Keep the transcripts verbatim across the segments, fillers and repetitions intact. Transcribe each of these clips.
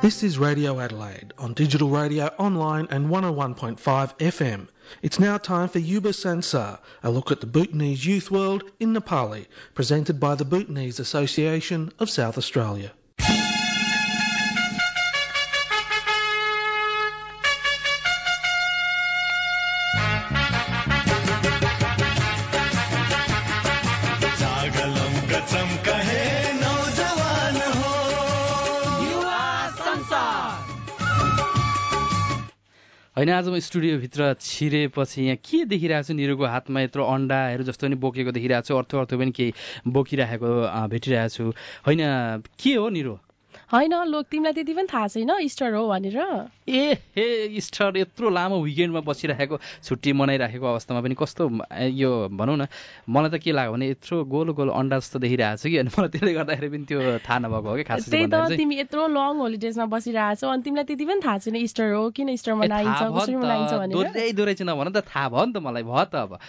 This is Radio Adelaide on digital radio, online and one oh one point five F M. It's now time for Yuba Sansar, a look at the Bhutanese youth world in Nepali, presented by the Bhutanese Association of South Australia. होइन आज म स्टुडियोभित्र छिरेपछि यहाँ के देखिरहेको छु, निरुको हातमा यत्रो अन्डाहरू जस्तो पनि बोकेको देखिरहेको छु, अर्थो अर्थो पनि केही बोकिरहेको भेटिरहेको छु। होइन के हो निरु? होइन लोक, तिमीलाई त्यति पनि थाहा छैन इस्टर हो भनेर? ए हे इस्टर यत्रो लामो विकेन्डमा बसिरहेको, छुट्टी मनाइराखेको अवस्थामा पनि कस्तो यो भनौँ न, मलाई त के लाग्यो भने यत्रो गोल गोल अन्डा जस्तो देखिरहेको छ कि, अनि मलाई त्यसले गर्दाखेरि पनि त्यो थाहा नभएको हो कि खास। त्यही त, तिमी यत्रो लङ होलिडेजमा बसिरहेछौ अनि तिमीलाई त्यति पनि थाहा छैन इस्टर हो, किन इस्टर मनाइन्छ, कसरी मनाइन्छ भनेर? दोहोऱ्याइ दोहोऱ्याइ चाहिँ नभन त, थाहा भयो नि त मलाई, भयो त अब।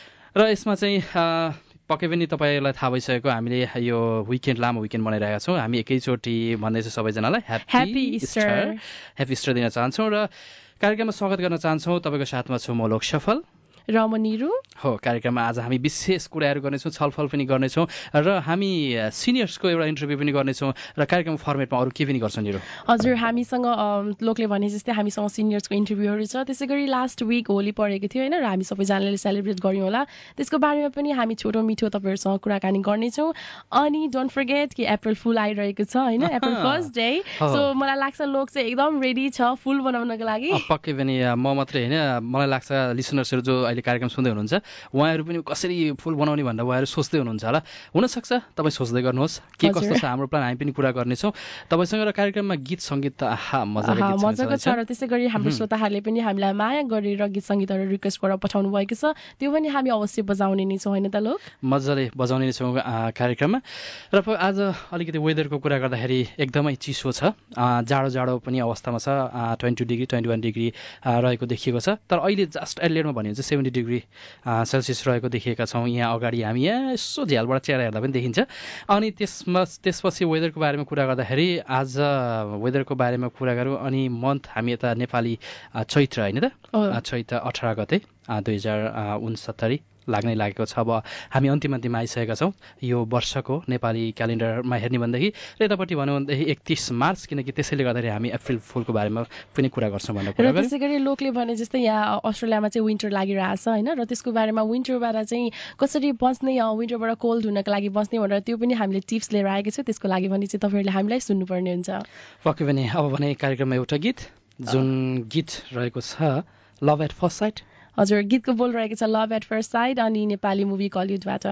र यसमा चाहिँ पक्कै पनि तपाईँलाई थाहा भइसकेको, हामीले यो विकेन्ड लामो विकेन्ड मनाइरहेका छौँ। हामी एकैचोटि भन्दैछौँ सबैजनालाई ह्याप्पी इस्टर, ह्याप्पी इस्टर दिन चाहन्छौँ र कार्यक्रममा स्वागत गर्न चाहन्छौँ। तपाईँको साथमा छु म लोक सफल र म निरु हो। कार्यक्रममा आज हामी विशेष कुराहरू गर्नेछौँ, छलफल पनि गर्नेछौँ र हामी सिनियर्सको एउटा इन्टरभ्यू पनि गर्नेछौँ र कार्यक्रम फर्मेटमा अरू के पनि गर्छौँ निरु? हजुर, हामीसँग लोकले भने जस्तै हामीसँग सिनियर्सको इन्टरभ्यूहरू छ। त्यसै गरी लास्ट विक होली परेको थियो होइन, र हामी सबैजनाले सेलिब्रेट गऱ्यौँ होला। त्यसको बारेमा पनि हामी छोटो मिठो तपाईँहरूसँग कुराकानी गर्नेछौँ। अनि डोन्ट फर्गेट कि अप्रिल फुल आइरहेको छ होइन, अप्रिल फर्स्ट डे। सो मलाई लाग्छ लोक चाहिँ एकदम रेडी छ फुल बनाउनको लागि। पक्कै पनि म मात्रै होइन, मलाई लाग्छ लिसनर्सहरू जो अहिले कार्यक्रम सुन्दै हुनुहुन्छ उहाँहरू पनि कसरी फुल बनाउने भनेर उहाँहरू सोच्दै हुनुहुन्छ होला। हुनसक्छ तपाईँ सोच्दै गर्नुहोस् के कस्तो छ हाम्रो प्लान, हामी पनि कुरा गर्नेछौँ तपाईँसँग। र कार्यक्रममा गीत सङ्गीत त आहा मजाको छ। र त्यसै गरी हाम्रो श्रोताहरूले पनि हामीलाई माया गरेर गीत सङ्गीतहरू रिक्वेस्ट गरेर पठाउनु भएको छ, त्यो पनि हामी अवश्य बजाउने नै छौँ होइन त लोक? मजाले बजाउने नै छौँ कार्यक्रममा। र आज अलिकति वेदरको कुरा गर्दाखेरि एकदमै चिसो छ, जाडो जाडो पनि अवस्थामा छ। Twenty two degree twenty one degree रहेको देखिएको छ। तर अहिले जस्ट एडलेडमा भन्यो भने चाहिँ सेभेन्टी डिग्री सेल्सियस रहेको देखिएका छौँ। यहाँ अगाडि हामी यहाँ यसो झ्यालबाट चेहरा हेर्दा पनि देखिन्छ। अनि त्यसमा त्यसपछि वेदरको बारेमा कुरा गर्दाखेरि आज वेदरको बारेमा कुरा गरौँ। अनि मन्थ हामी यता नेपाली चैत्र होइन त, चैत्र अठार गते दुई हजार उनसत्तरी लाग्नै लागेको छ। अब हामी अन्तिम अन्तिममा आइसकेका छौँ यो वर्षको नेपाली क्यालेन्डरमा हेर्ने भनेदेखि। र यतापट्टि भनौँ भनेदेखि एकतिस मार्च, किनकि त्यसैले गर्दाखेरि हामी अप्रिल फुलको बारेमा पनि कुरा गर्छौँ भनेर कुरा गर्छौँ। त्यसै गरी लोकले भने जस्तै यहाँ अस्ट्रेलियामा चाहिँ विन्टर लागिरहेछ होइन, र त्यसको बारेमा विन्टरबाट चाहिँ कसरी बच्ने, विन्टरबाट कोल्ड हुनको लागि बच्ने भनेर त्यो पनि हामीले टिप्स लिएर आएको छौँ। त्यसको लागि भने चाहिँ तपाईँहरूले हामीलाई सुन्नुपर्ने हुन्छ। पक्कै पनि। अब भने कार्यक्रममा एउटा गीत, जुन गीत रहेको छ लभ एट फर्स्ट साइट। हजुर, गीतको बोल रहेको छ लभ एट फर्स्ट साइट अनि नेपाली मुभी कलिउडबाट।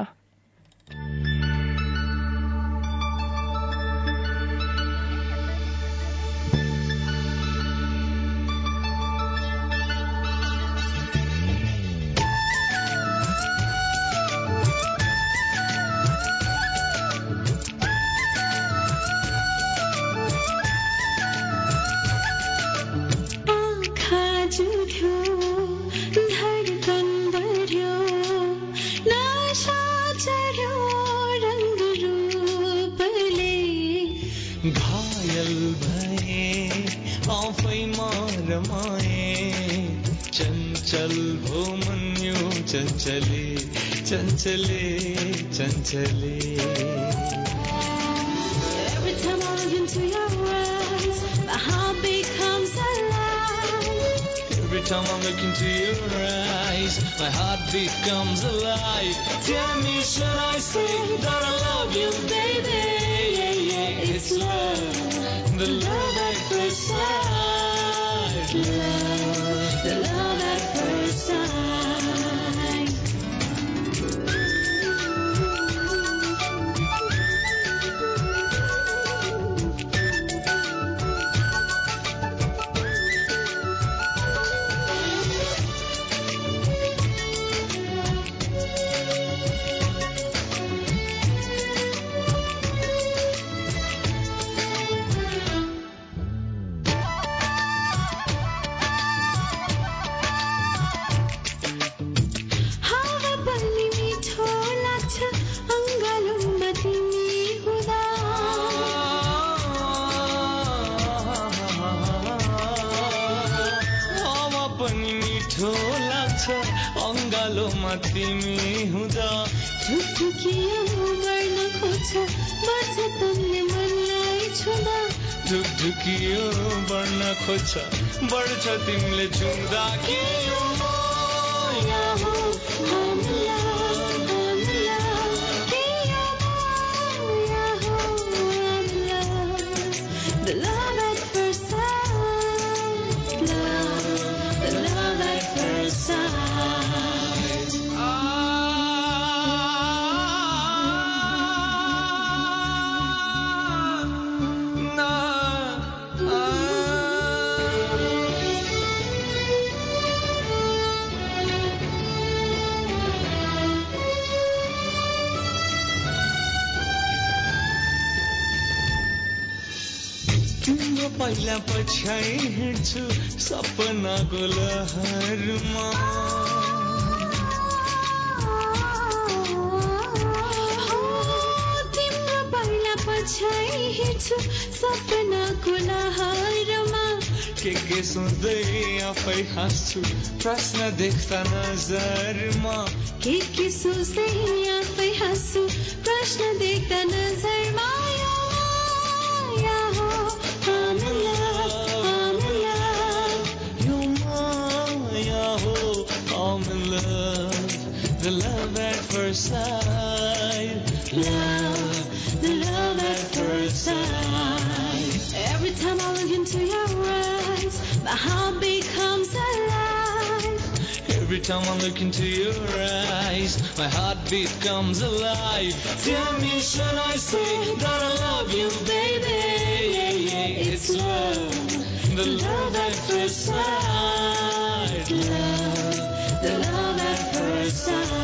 चंचले चंचले चंचले Every time I look into your eyes, my heart becomes alive. Every time I look into your eyes, my heart becomes alive. Tell me, should I say that I love you, baby? Yeah, yeah, it's love, the love at first sight. Love, the love at first sight. उज्यालोमा तिमी हुँदा ढुकढुकियो गर्न खोज्छ बर्छ तनले मनलाई छुँदा ढुकढुकियो बढ्न खोज्छ बढ्छ तिमीले छुँदा के यो माया हो हामीलाई The love at first sight, love, the love at first sight. तिम्रो पहिला पछ्याइ हिँड्छु सपनाको लहरमा तिम्रो पहिला पछ्याइ हिँड्छु सपनाको लहरमा के के सोच्दै आफै हाँस्छु प्रश्न देख्दा नजरमा के के सोच्दै आफै हाँस्छु प्रश्न देख्दा नजरमा The love at first sight, love, the love at first sight. Every time I look into your eyes, my heart becomes alive. Every time I look into your eyes, my heartbeat comes alive. Tell me, should I say that I love you, baby? Yeah, yeah, it's love, the love at first sight, love, the love at first sight.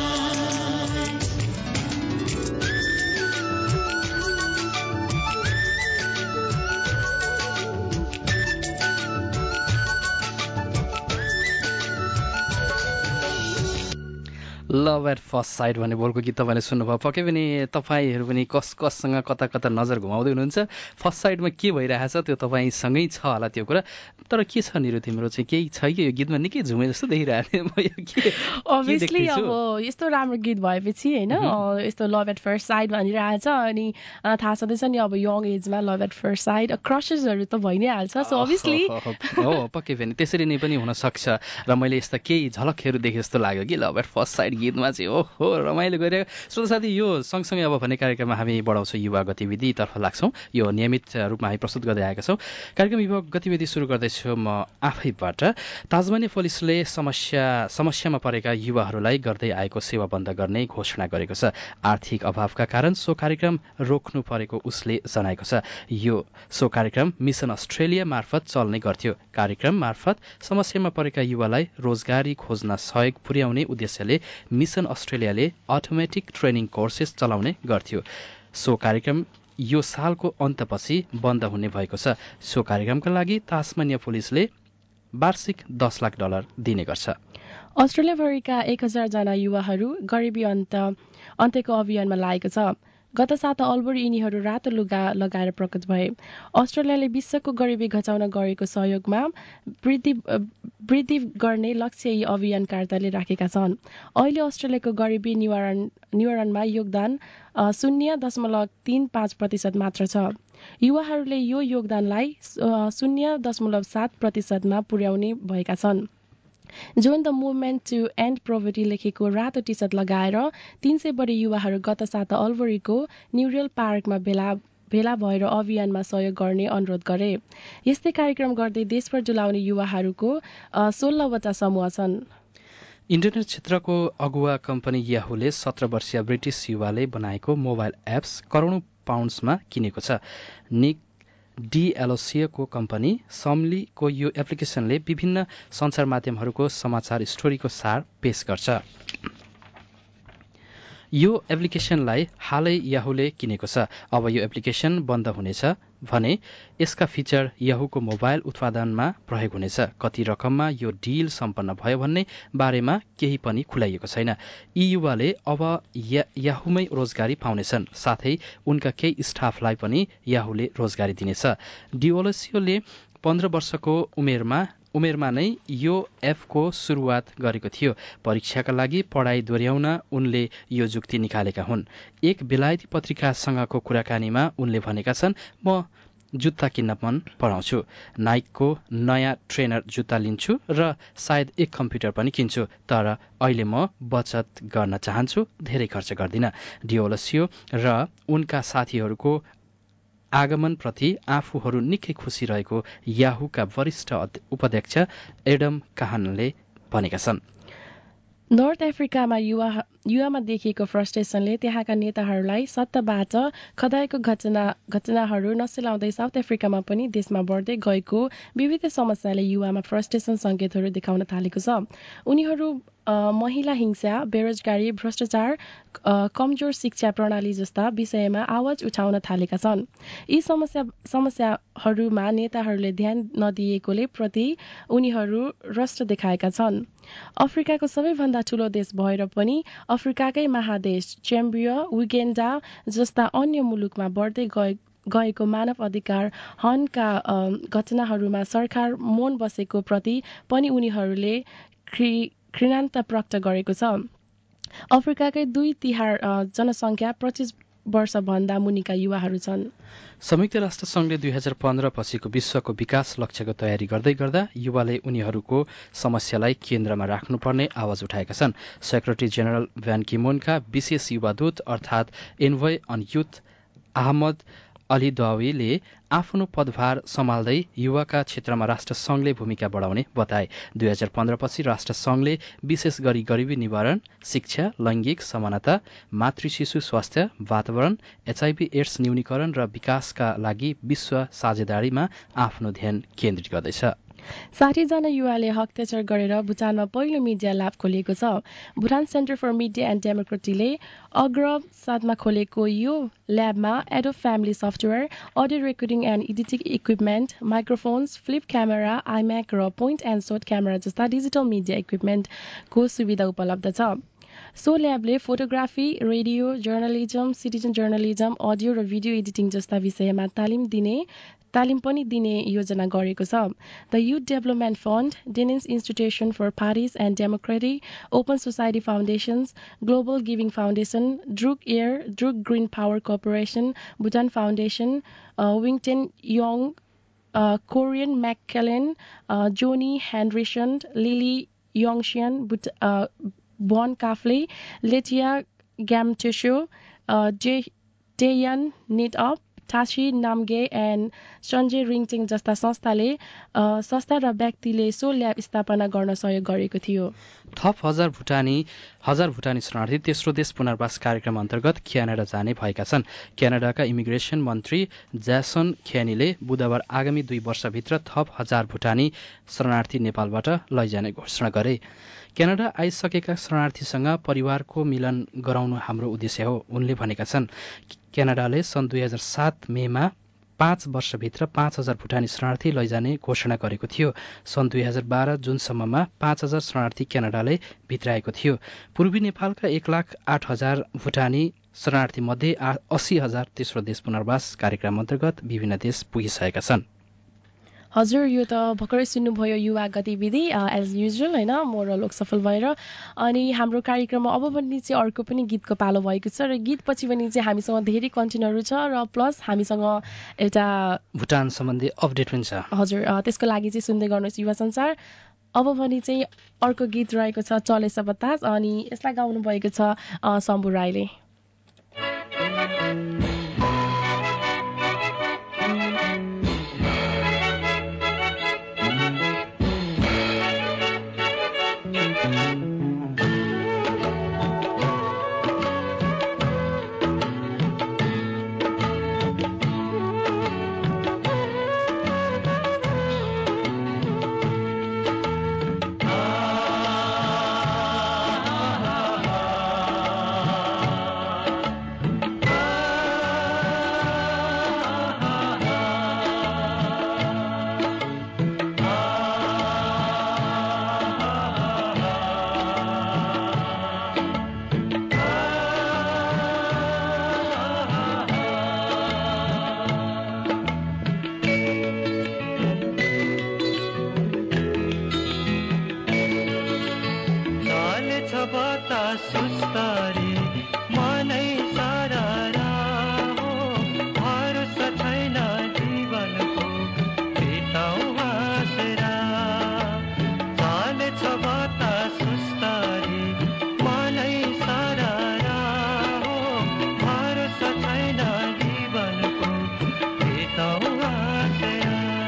Love at first sight भन्ने बोलको गीत तपाईँले सुन्नुभयो पक्कै पनि तपाईँहरू पनि कस कससँग कता कता नजर घुमाउँदै हुनुहुन्छ फर्स्ट साइडमा के भइरहेछ त्यो तपाईँसँगै छ होला त्यो कुरा तर के छ निरु तिम्रो चाहिँ केही छ कि यो गीतमा निकै झुमे जस्तो देखिरहेको म यो के अभियसली अब यस्तो राम्रो गीत भएपछि होइन यस्तो लभ एट फर्स्ट साइट भनिरहेछ अनि थाहा छँदैछ नि अब यङ एजमा लभ एट फर्स्ट साइट क्रसेसहरू त भइ नै हाल्छ सो अभियसली हो पक्कै पनि त्यसरी नै पनि हुनसक्छ र मैले यस्ता केही झलकहरू देखेँ जस्तो लाग्यो कि लभ एट फर्स्ट साइट गीतमा चाहिँ ओहो रमाइलो गरिरहेको श्रोता साथी यो सँगसँगै अब भन्ने कार्यक्रममा हामी बढाउँछौँ युवा गतिविधितर्फ लाग्छौँ यो नियमित रूपमा हामी प्रस्तुत गर्दै आएका छौँ कार्यक्रम युवा गतिविधि सुरु गर्दैछु म आफैबाट ताजमानी पुलिसले समस्या समस्यामा परेका युवाहरूलाई गर्दै आएको सेवा बन्द गर्ने घोषणा गरेको छ आर्थिक अभावका कारण सो कार्यक्रम रोक्नु परेको उसले जनाएको छ यो सो कार्यक्रम मिसन अस्ट्रेलिया मार्फत चल्ने गर्थ्यो कार्यक्रम मार्फत समस्यामा परेका युवालाई रोजगारी खोज्न सहयोग पुर्याउने उद्देश्यले मिसन अस्ट्रेलियाले अटोमेटिक ट्रेनिङ कोर्सेस चलाउने गर्थ्यो सो कार्यक्रम यो सालको अन्तपछि बन्द हुने भएको छ सो कार्यक्रमका लागि तास्मानिया पुलिसले वार्षिक दस लाख डलर दिने गर्छ अस्ट्रेलियाभरिका एक हजार जना युवाहरू गरिबी अन्त अन्त्यको अभियानमा लागेको छ गत साता अल्बोरी यिनीहरू रातो लुगा लगाएर प्रकट भए अस्ट्रेलियाले विश्वको गरिबी घटाउन गरेको सहयोगमा वृद्धि वृद्धि गर्ने लक्ष्य यी अभियानकर्ताले राखेका छन् अहिले अस्ट्रेलियाको गरिबी निवारण निवारणमा योगदान शून्य दशमलव तीन पाँच प्रतिशत मात्र छ युवाहरूले यो योगदानलाई शून्य दशमलव सात प्रतिशतमा पुर्याउने भएका छन् join the movement to end poverty लेखेको रातो टी सर्ट लगाएर तीन सय बढी युवाहरू गत साता अल्बोरीको न्युरियल पार्कमा भेला भेला भएर अभियानमा सहयोग गर्ने अनुरोध गरे यस्तै कार्यक्रम गर्दै देशभर डुलाउने युवाहरूको सोह्रवटा समूह छन् इन्टरनेट क्षेत्रको अगुवा कम्पनी याहूले सत्र वर्षीय ब्रिटिस युवाले बनाएको मोबाइल एप्स करोडौं पाउन्ड्समा किनेको छ निक डिएलओसिएको कम्पनी समलीको यो एप्लिकेसनले विभिन्न सञ्चार माध्यमहरूको समाचार स्टोरीको सार पेश गर्छ यो एप्लिकेसनलाई हालै याहूले किनेको छ अब यो एप्लिकेसन बन्द हुनेछ भने यसका फिचर याहूको मोबाइल उत्पादनमा प्रयोग हुनेछ कति रकममा यो डिल सम्पन्न भयो भन्ने बारेमा केही पनि खुलाइएको छैन यी युवाले अब या, याहूमै रोजगारी पाउनेछन् साथै उनका केही स्टाफलाई पनि याहूले रोजगारी दिनेछ डिओलसियोले पन्ध्र वर्षको उमेरमा उमेरमा नै यो एफको सुरुवात गरेको थियो। परीक्षाका लागि पढाइ दोहोर्याउन उनले यो जुक्ति निकालेका हुन्। एक बेलायती पत्रिकासँगको कुराकानीमा उनले भनेका छन्, म जुत्ता किन्न मन पराउँछु, नाइकको नयाँ ट्रेनर जुत्ता लिन्छु र सायद एक कम्प्युटर पनि किन्छु, तर अहिले म बचत गर्न चाहन्छु, धेरै खर्च गर्दिन। डिओलसियो र उनका साथीहरूको आगमनप्रति आफूहरू निकै खुसी रहेको याहूका वरिष्ठ उपाध्यक्ष एडम काहनले भनेका छन्। नर्थ अफ्रिकामा युवा युवामा देखिएको फ्रस्ट्रेसनले त्यहाँका नेताहरूलाई सत्ताबाट खदाएको घटना घटनाहरू नसेलाउँदै साउथ अफ्रिकामा पनि देशमा बढ्दै गएको विविध समस्याले युवामा फ्रस्ट्रेसन सङ्केतहरू देखाउन थालेको छ। उनीहरू महिला हिंसा, बेरोजगारी, भ्रष्टाचार, कमजोर शिक्षा प्रणाली जस्ता विषयमा आवाज उठाउन थालेका छन्। यी समस्या समस्याहरूमा नेताहरूले ध्यान नदिएकोले प्रति उनीहरू रस्ट देखाएका छन्। अफ्रिकाको सबैभन्दा ठूलो देश भएर पनि अफ्रिकाकै महादेश जेम्बिया, उगान्डा जस्ता अन्य मुलुकमा बढ्दै गए गएको मानव अधिकार हननका घटनाहरूमा सरकार मौन बसेको प्रति पनि उनीहरूले घृणान्त प्रकट गरेको छ। अफ्रिकाकै दुई तिहार जनसङ्ख्या पच्चीस वर्षभन्दा मुनिका युवाहरू छन्। संयुक्त राष्ट्र संघले दुई हजार पन्ध्र पछिको विश्वको विकास लक्ष्यको तयारी गर्दै गर्दा युवाले उनीहरूको समस्यालाई केन्द्रमा राख्नुपर्ने आवाज उठाएका छन्। सेक्रेटरी जेनरल भ्यान किमोनका विशेष युवा दूत अर्थात् एन्भोय अन युथ अहमद अली दवाईले आफ्नो पदभार सम्हाल्दै युवाका क्षेत्रमा राष्ट्रसङ्घले भूमिका बढाउने बताए। दुई हजार पन्ध्र पछि राष्ट्रसङ्घले विशेष गरी गरिबी निवारण, शिक्षा, लैङ्गिक समानता, मातृ शिशु स्वास्थ्य, वातावरण, एचआईभी एड्स न्यूनीकरण र विकासका लागि विश्व साझेदारीमा आफ्नो ध्यान केन्द्रित गर्दैछ। साठीजना युवाले हस्ताक्षर गरेर भुटानमा पहिलो मिडिया ल्याब खोलिएको छ। Bhutan centre for media and डेमोक्रेसीले अग्र साथमा खोलेको यो ल्याबमा Adobe family software, audio recording and editing equipment, microphones, flip camera, iMac र पोइन्ट एन्ड सोट क्यामेरा जस्ता डिजिटल मिडिया इक्विपमेन्टको सुविधा उपलब्ध छ। सो ल्याबले photography, radio, journalism, citizen journalism, audio र भिडियो एडिटिङ जस्ता विषयमा तालिम दिने तालिम पनि दिने योजना गरेको छ। The youth development fund, Danish institution for parties and democracy, open society foundations, global giving foundation, Druk air, Druk green power corporation, Bhutan foundation, विङटेन यङ, कोरियन म्याककेलेन, जोनी हेनरिसन, लिली यङसियन, बोन काफ्ले, लेटिया ग्यामटेसो, डेयन नेटअप, टासी नाम्गे एन्ड सञ्जय रिङटिङ जस्ता संस्थाले संस्था र व्यक्तिले सो ल्याब स्थापना गर्न सहयोग गरेको थियो। थप हजार भुटानी हजार भुटानी शरणार्थी तेस्रो देश पुनर्वास कार्यक्रम अन्तर्गत क्यानाडा जाने भएका छन्। क्यानाडाका इमिग्रेसन मन्त्री ज्यासन ख्यानीले बुधबार आगामी दुई वर्षभित्र थप हजार भुटानी शरणार्थी नेपालबाट लैजाने घोषणा गरे। क्यानाडा आइसकेका शरणार्थीसँग परिवारको मिलन गराउनु हाम्रो उद्देश्य हो, उनले भनेका छन्। क्यानाडाले सन् दुई हजार सात मेमा पाँच वर्षभित्र पाँच हजार भुटानी शरणार्थी लैजाने घोषणा गरेको थियो। सन् दुई हजार बाह्र जुनसम्ममा पाँच हजार शरणार्थी क्यानाडाले भित्राएको थियो। पूर्वी नेपालका एक लाख आठ हजार भुटानी शरणार्थी मध्ये अस्सी हजार तेस्रो देश पुनर्वास कार्यक्रम अन्तर्गत विभिन्न देश पुगिसकेका छन्। हजुर, यो त भर्खरै सुन्नुभयो युवा गतिविधि एज युजुअल होइन, मोरल सफल भएर। अनि हाम्रो कार्यक्रममा अब पनि चाहिँ अर्को पनि गीतको पालो भएको छ र गीत पछि पनि चाहिँ हामीसँग धेरै कन्टेन्टहरू छ र प्लस हामीसँग एउटा भुटान सम्बन्धी अपडेट पनि छ। हजुर, त्यसको लागि चाहिँ सुन्दै गर्नुहोस् युवा संसार। अब पनि चाहिँ अर्को गीत रहेको छ चलेछ बतास, अनि यसलाई गाउनु भएको छ शम्भु राईले। सुस्तरी मनै सारा हो भरोसा छैन जीवनको बिताउ हाँसेर चालेछ बतास सुस्तरी मनै सारा हो भरोसा छैन जीवनको बिताउ हाँसेर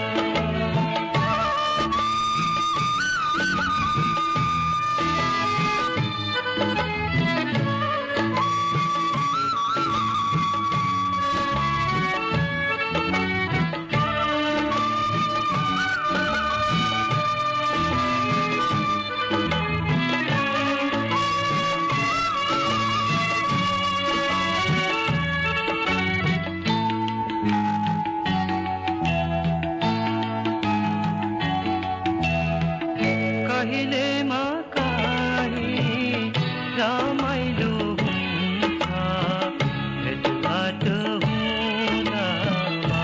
कहिलेमा काहीँ रमाइलो हुन्छ भेटघाट हुँदामा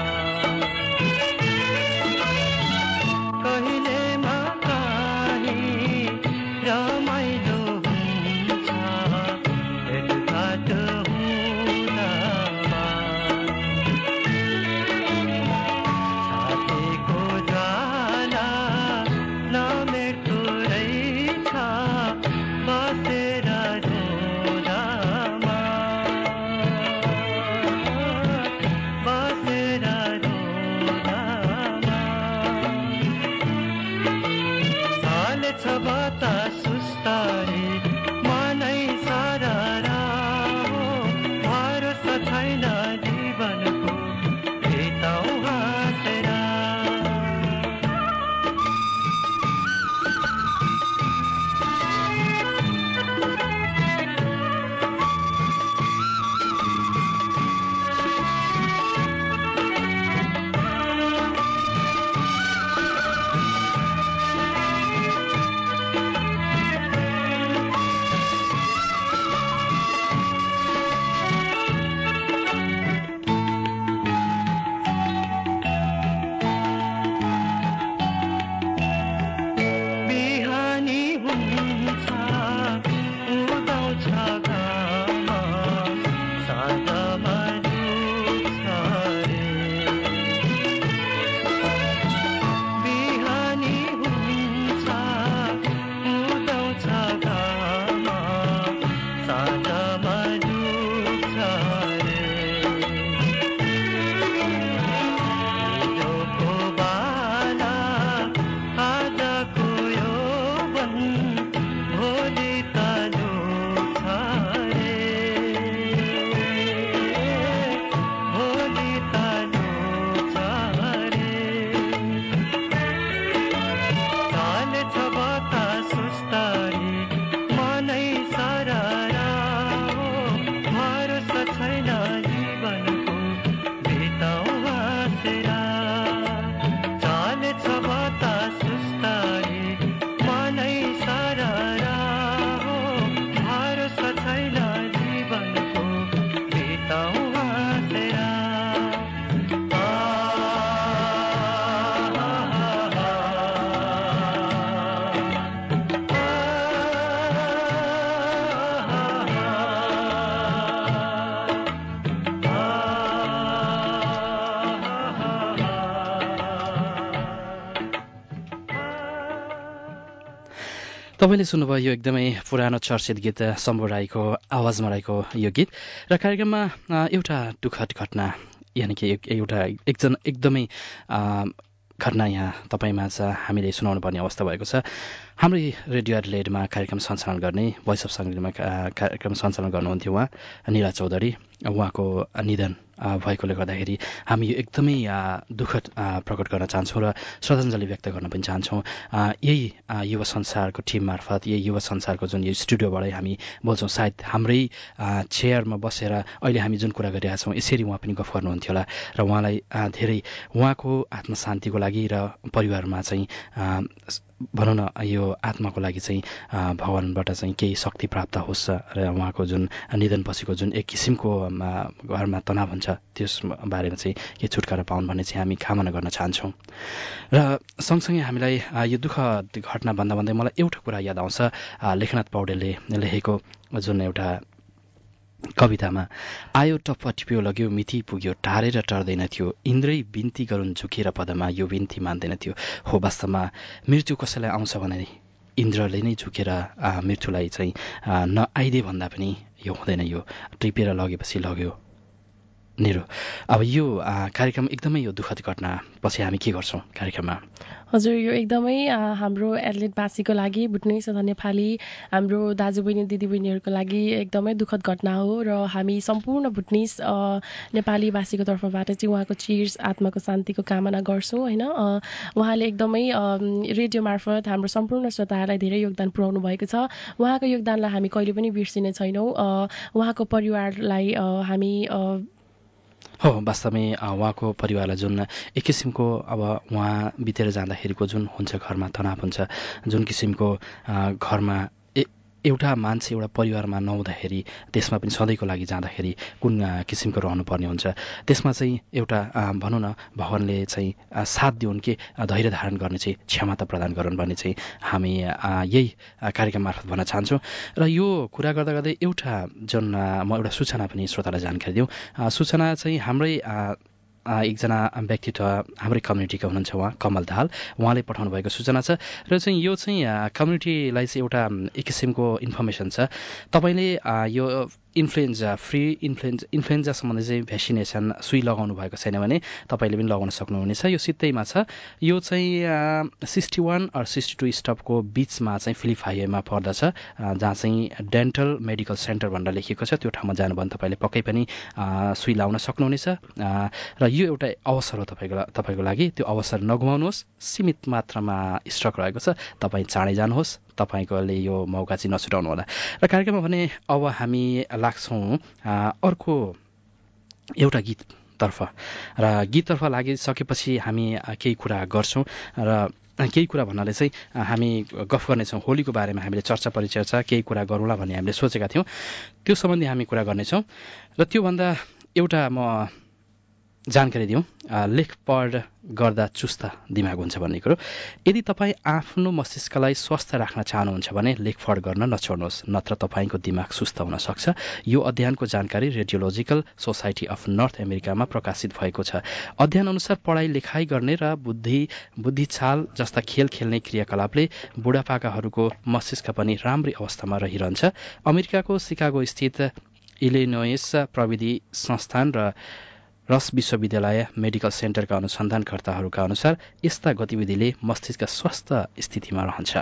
कहिलेमा काहीँ रमाइलो हुन्छ भेटघाट हुँदामा साथीको ज्वाला नमेट्दो रहेछ बसेर रोदामा बसेर रोदामा हालेछ बतास सुस्तरी मनै सारा हो भरोसा छैन जीवनको बिताउ हाँसेर बिहानी हुन्छ उदाउँछ घाम साँझमा डुब्छ रे बिहानी हुन्छ उदाउँछ घाम साँझमा डुब्छ रे हिजोको बाला आजको यौवन भोलि त डुब्छ रे भोलि त डुब्छ रे चालेछ बतास सुस्तरी मनै सारा हो भरोसा छैन जीवनको बिताउ हाँसेर चालेछ बतास सुस्तरी मनै सारा हो भरोसा छैन जीवनको बिताउ हाँसेर आ, तपाईँले सुन्नुभयो यो एकदमै पुरानो चर्चित गीत शम्भु राईको आवाजमा रहेको यो गीत र कार्यक्रममा अ, एउटा दुःखद घटना यानि कि एक- एउटा एकजना एकदमै अ, घटना यहाँ तपाईँमा छ हामीले सुनाउनु पर्ने अवस्था भएको छ हाम्रै रेडियो एडलेडमा कार्यक्रम सञ्चालन गर्ने भोइस अफ सङ्गीतमा का- कार्यक्रम सञ्चालन गर्नुहुन्थ्यो उहाँ निला चौधरी उहाँको निधन अ, भएकोले गर्दाखेरि हामी यो एकदमै अ, दुःखद अ, प्रकट गर्न चाहन्छौँ र श्रद्धाञ्जली व्यक्त गर्न पनि चाहन्छौँ अ, यही अ, युवा संसारको टिम मार्फत यही युवा संसारको जुन यो स्टुडियोबाटै हामी बोल्छौँ सायद हाम्रै अ, चेयरमा बसेर अहिले हामी जुन कुरा गरिरहेका छौँ यसरी उहाँ पनि गफ गर्नुहुन्थ्यो होला र उहाँलाई अ, धेरै उहाँको आत्मशान्तिको लागि र परिवारमा चाहिँ अ, भनौँ न यो आत्माको लागि चाहिँ भगवानबाट चाहिँ केही शक्ति प्राप्त होस् र उहाँको जुन निधनपछिको जुन एक किसिमको घरमा तनाव हुन्छ त्यस बारेमा चाहिँ केही छुटकारा पाउन् भन्ने चाहिँ हामी कामना गर्न चाहन्छौँ। र सँगसँगै हामीलाई यो दुःख घटना भन्दा भन्दै मलाई एउटा कुरा याद आउँछ, लेखनाथ पौडेलले लेखेको जुन एउटा कवितामा आयो टप्प टिप्यो लग्यो मिति पुग्यो टारेर टर्दैन थियो इन्द्रै बिन्ती गरून् झुकेर पदमा यो बिन्ती मान्दैन थियो। हो वास्तवमा मृत्यु कसैलाई आउँछ भने इन्द्रले नै झुकेर मृत्युलाई चाहिँ नआइदे भन्दा पनि यो हुँदैन, यो टिपेर लगेपछि लग्यो निरो। अब यो कार्यक्रम एकदमै यो दुःखद घटना पछि हामी के गर्छौँ कार्यक्रममा? हजुर, यो एकदमै हाम्रो एथलेटवासीको लागि, भुटनी तथा नेपाली हाम्रो दाजुबहिनी दिदीबहिनीहरूको लागि एकदमै दुःखद घटना हो र हामी सम्पूर्ण भुटनिस नेपालीवासीको तर्फबाट चाहिँ उहाँको चिर आत्माको शान्तिको कामना गर्छौँ होइन। उहाँले एकदमै रेडियो मार्फत हाम्रो सम्पूर्ण श्रोताहरूलाई धेरै योगदान पुर्याउनु भएको छ। उहाँको योगदानलाई हामी कहिले पनि बिर्सिने छैनौँ। उहाँको परिवारलाई हामी हो वास्तवमै उहाँको परिवारलाई जुन एक किसिमको अब उहाँ बितेर जाँदाखेरिको जुन हुन्छ घरमा तनाव हुन्छ, जुन किसिमको घरमा एउटा मान्छे एउटा परिवारमा नहुँदाखेरि त्यसमा पनि सधैँको लागि जाँदाखेरि कुन किसिमको रहनुपर्ने हुन्छ, त्यसमा चाहिँ एउटा भनौँ न भगवानले चाहिँ साथ दिउन् कि धैर्य धारण गर्ने चाहिँ क्षमता प्रदान गरून् भन्ने चाहिँ हामी यही कार्यक्रम मार्फत भन्न चाहन्छौँ। र यो कुरा गर्दा गर्दै एउटा जुन म एउटा सूचना पनि श्रोतालाई जानकारी दिउँ। सूचना चाहिँ हाम्रै एकजना व्यक्तित्व हाम्रै कम्युनिटीका हुनुहुन्छ, उहाँ कमल दाहाल, उहाँले पठाउनु भएको सूचना छ र चाहिँ यो चाहिँ कम्युनिटीलाई चाहिँ एउटा एक किसिमको इन्फर्मेसन छ। तपाईँले यो इन्फ्लुएन्जा फ्री इन्फ्लुएन्जा इन्फ्लुएन्जा सम्बन्धी चाहिँ भ्याक्सिनेसन सुई लगाउनु भएको छैन भने तपाईँले पनि लगाउन सक्नुहुनेछ। यो सित्तैमा छ। यो चाहिँ sixty one or sixty two स्टपको बिचमा चाहिँ फिलिप हाइवेमा पर्दछ, जहाँ चाहिँ डेन्टल मेडिकल सेन्टर भनेर लेखिएको छ। त्यो ठाउँमा जानुभयो भने तपाईँले पक्कै पनि सुई लाउन सक्नुहुनेछ र यो एउटा अवसर हो तपाईँको तपाईँको लागि। त्यो अवसर नगुमाउनुहोस्। सीमित मात्रामा स्टक रहेको छ, तपाईँ चाँडै जानुहोस्, तपाईँकोले यो मौका चाहिँ नछुटाउनु होला। र कार्यक्रममा भने अब हामी लाग्छौँ अर्को एउटा गीततर्फ र गीततर्फ लागिसकेपछि हामी केही कुरा गर्छौँ र केही कुरा भन्नाले चाहिँ हामी गफ गर्नेछौँ होलीको बारेमा। हामीले चर्चा परिचर्चा केही कुरा गरौँला भन्ने हामीले सोचेका थियौँ, त्यो सम्बन्धी हामी कुरा गर्नेछौँ। र त्योभन्दा एउटा म जानकारी दिउँ, लेख पढ गर्दा चुस्त दिमाग हुन्छ भन्ने कुरो। यदि तपाईँ आफ्नो मस्तिष्कलाई स्वस्थ राख्न चाहनुहुन्छ भने लेखपढ गर्न नछोड्नुहोस्, नत्र तपाईँको दिमाग सुस्त हुन सक्छ। यो अध्ययनको जानकारी रेडियोलोजिकल सोसाइटी अफ नर्थ अमेरिकामा प्रकाशित भएको छ। अध्ययन अनुसार पढाइ लेखाइ गर्ने र बुद्धि बुद्धिचाल जस्ता खेल खेल्ने क्रियाकलापले बुढापाकाहरूको मस्तिष्क पनि राम्रै अवस्थामा रहिरहन्छ। अमेरिकाको सिकागो स्थित इलिनोइस प्रविधि संस्थान र रस विश्वविद्यालय मेडिकल सेन्टरका अनुसन्धानकर्ताहरूका अनुसार यस्ता गतिविधिले मस्तिष्क स्वस्थ स्थितिमा रहन्छ।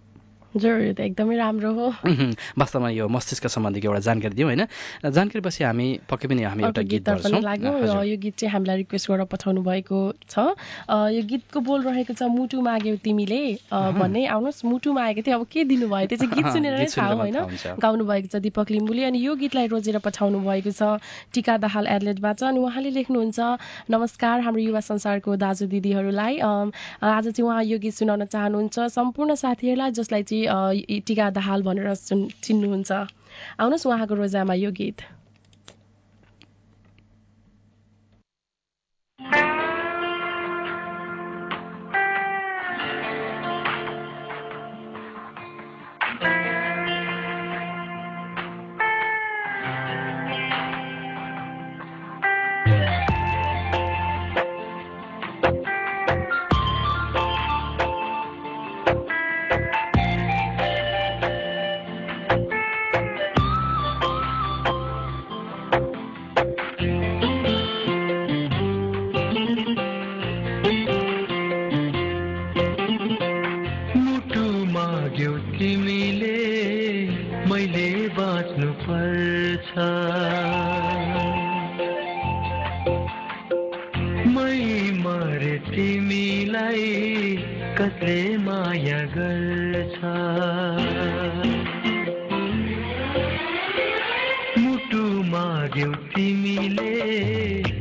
जरुर, एकदमै राम्रो हो। वास्तवमा यो मस्तिष्क सम्बन्धीको एउटा जानकारी दिउँ होइन। जानकारी पछि हामी पक्कै पनि हामी एउटा गीत गर्छौँ। यो गीत चाहिँ हामीलाई रिक्वेस्ट गरेर पठाउनु भएको छ। यो गीतको बोल रहेको छ मुटु माग्यौ तिमीले भन्ने। आउनुहोस्, मुटु मागेको थियो, अब के दिनुभयो त्यो चाहिँ गीत सुनेर नै थाहा होइन। गाउनु भएको छ दिपक लिम्बुले अनि यो गीतलाई रोजेर पठाउनु भएको छ टिका दाहाल एडलेटबाट। अनि उहाँले लेख्नुहुन्छ, नमस्कार हाम्रो युवा संसारको दाजु दिदीहरूलाई। आज चाहिँ उहाँ यो गीत सुनाउन चाहनुहुन्छ सम्पूर्ण साथीहरूलाई जसलाई चाहिँ टिका दाहाल भनेर चिन्नुहुन्छ। आउनुहोस् उहाँको रोजामा यो गीत।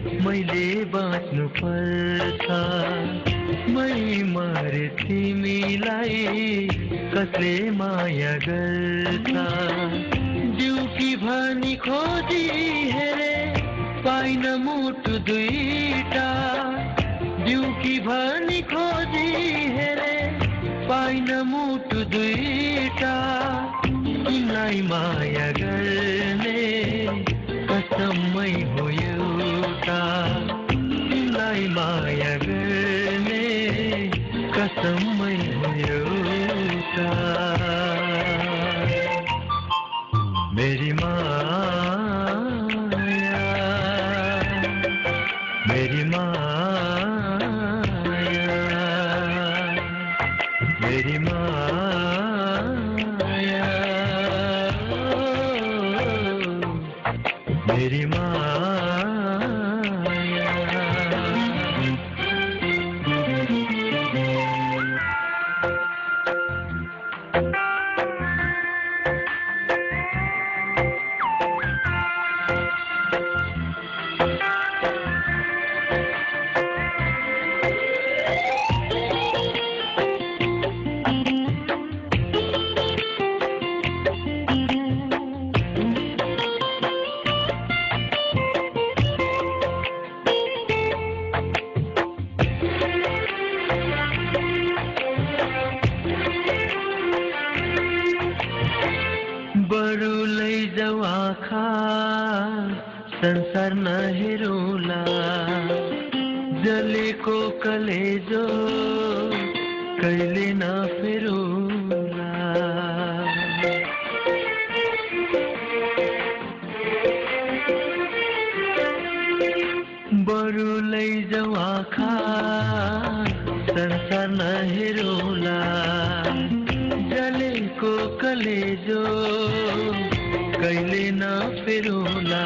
मैले बाँच्नु पर्छ, मै मरे तिमी तिमीलाई कसले माया गर्छ ड्युटी भनी खोजी हेरे पाइन मुटु दुईटा ड्युटी भनी खोजी हेरे पाइन मुटु दुईटा तिमीलाई माया गर्ने कसमै हो एउटा तिमीलाई माया गर्ने कसमै हो एउटा मेरी माया मेरी माया मेरी माया मेरी माया संसार नहेरौला जलेको कलेजो कहिले नफेरौला बरु लैजाऊ आँखा संसार नहेरौला जलेको कलेजो कहिले नफेरौला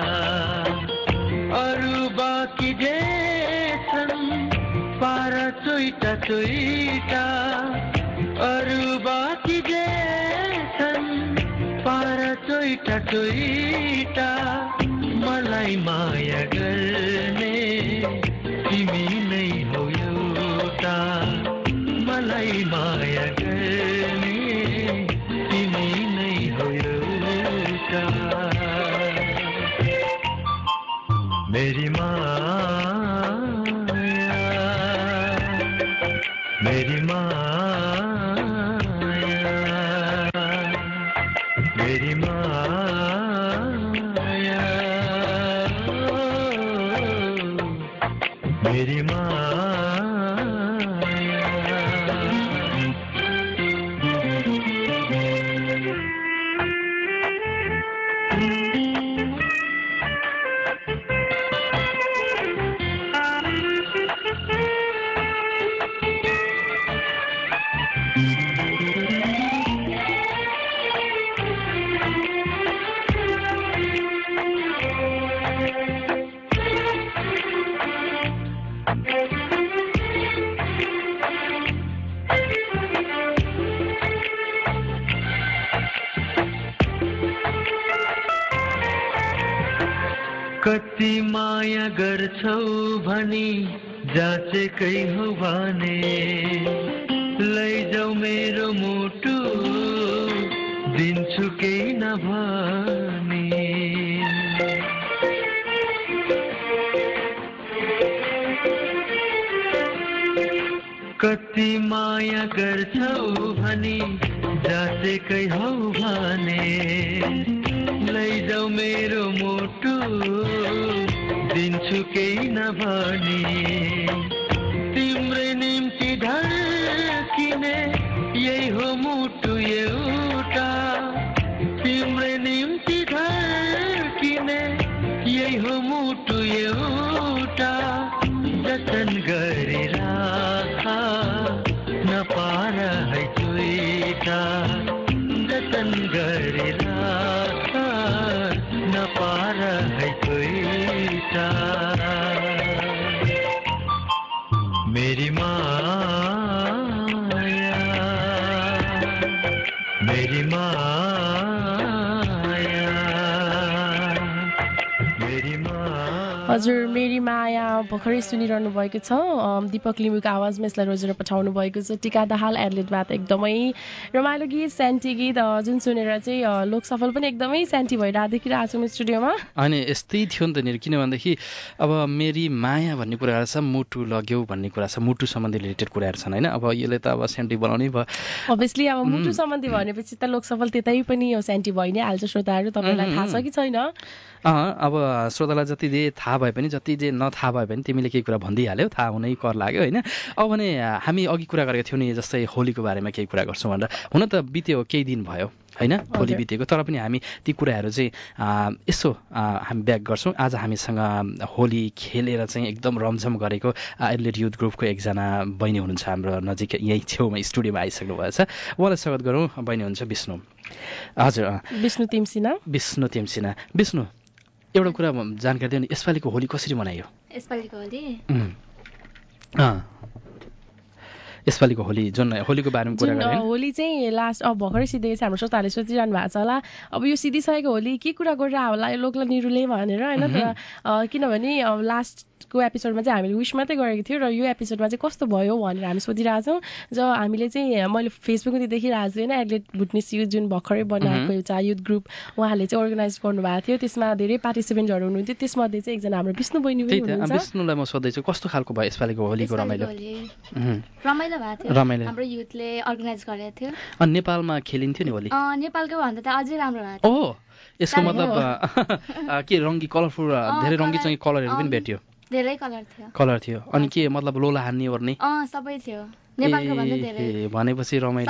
अरू बाँकी जे छन् पारा चोइटा चोइटा अरू बाँकी जे छन् पारा चोइटा चोइटा मलाई माया गर्ने तिमी नै हौ एउटा मलाई माया गर्ने तिमी नै हौ एउटा मेरी माया मेरी माया मेरी माया मेरी माया कति माया गर्छौ भनी जाँचेकै हो भने लैजाऊ मेरो मुटु दिन्छु केही नभनी कति माया गर्छौ भनी जाँचेकै हौ भने लैजाऊ मेरो मुटु दिन्छु केही नभनी तिम्रै निम्ति धड्किने यही हो मुटु एउटा तिम्रै निम्ति धड्किने यही हो मुटु एउटा जतन गरिराख नपार है चोइटा जतन गरिराख नपार है चोइटा मेरी माया मेरी माया मेरी माया हजुर मेरी माया भर्खरै सुनिरहनु भएको छ दीपक लिम्बूको आवाजमा यसलाई रोजेर पठाउनु भएको छ टिका दाहाल एडलेटबाट एकदमै रमाइलो गीत सेन्टी गीत जुन सुनेर चाहिँ लोक सफल पनि एकदमै सेन्टी भइरहेको देखिरहेको छु म स्टुडियोमा होइन यस्तै थियो नि त नि किन भनेदेखि अब मेरी माया भन्ने कुराहरू छ मुटु लग्यौ भन्ने कुरा छ मुटु सम्बन्धी रिलेटेड कुराहरू छन् होइन अब यसले त अब सेन्टी बनाउनै भयो अभियसली अब मुटु सम्बन्धी भनेपछि त लोक सफल त्यतै पनि यो सेन्टी भइ नै हाल्छ श्रोताहरू तपाईँलाई थाहा छ कि छैन अब श्रोतालाई जति जे थाहा भए पनि जति जे नथाहा भए पनि तिमीले केही कुरा भनिदिइहाल्यौ थाहा हुनै कर लाग्यो होइन अब भने हामी अघि कुरा गरेको थियौँ नि जस्तै होलीको बारेमा केही कुरा गर्छौँ भनेर हुन त बित्यो केही दिन भयो होइन होली बितेको तर पनि हामी ती कुराहरू चाहिँ यसो हामी ब्याक गर्छौँ आज हामीसँग होली खेलेर चाहिँ एकदम रमझम गरेको एडलेट युथ ग्रुपको एकजना बहिनी हुनुहुन्छ हाम्रो नजिक यहीँ छेउमा स्टुडियोमा आइसक्नु भएछ उहाँलाई स्वागत गरौँ बहिनी हुनुहुन्छ विष्णु हजुर विष्णु तिमसिना विष्णु तिमसिना विष्णु एउटा कुरा जानकारी दियो नि यसपालिको होली कसरी मनायो यसपालिको होली यसपालिको होली जुन होलीको बारेमा कुरा गरे होली चाहिँ लास्ट अब भर्खरै सिधेको छ हाम्रो श्रोताहरूले सोचिरहनु भएको छ होला अब यो सिधिसकेको होली के कुरा गरेर होला यो लोकल निरुले भनेर होइन तर किनभने लास्टको एपिसोडमा चाहिँ हामीले विश मात्रै गरेको थियौँ र यो एपिसोडमा चाहिँ कस्तो भयो भनेर हामी सोधिरहेको छौँ ज हामीले चाहिँ मैले फेसबुकमा देखिरहेको छु होइन एडलेट भुटनिस युथ जुन भर्खरै बनाएको एउटा युथ ग्रुप उहाँहरूले चाहिँ अर्गनाइज गर्नुभएको थियो त्यसमा धेरै पार्टिसिपेन्टहरू हुनुहुन्थ्यो त्यसमध्ये चाहिँ एकजना हाम्रो विष्णु बहिनी हुनुहुन्छ विष्णुलाई म सोध्दैछु कस्तो खालको भयो यसपालिको होलीको रमाइलो रमाइलो भएको थियो रमाइलो हाम्रो युथले अर्गनाइज गरेको थियो अनि नेपालमा खेलिन्थ्यो नि होली नेपालको भन्दा त अझै राम्रो भएको थियो ओ यसको मतलब के रङ्गी कलरफुल धेरै रङ्गी चाहिँ कलरहरू पनि भेट्यो धेरै कलर थियो कलर थियो अनि के मतलब लोला हान्ने ओर्ने अँ सबै थियो नेपालको भन्दा धेरै भनेपछि रमाइलो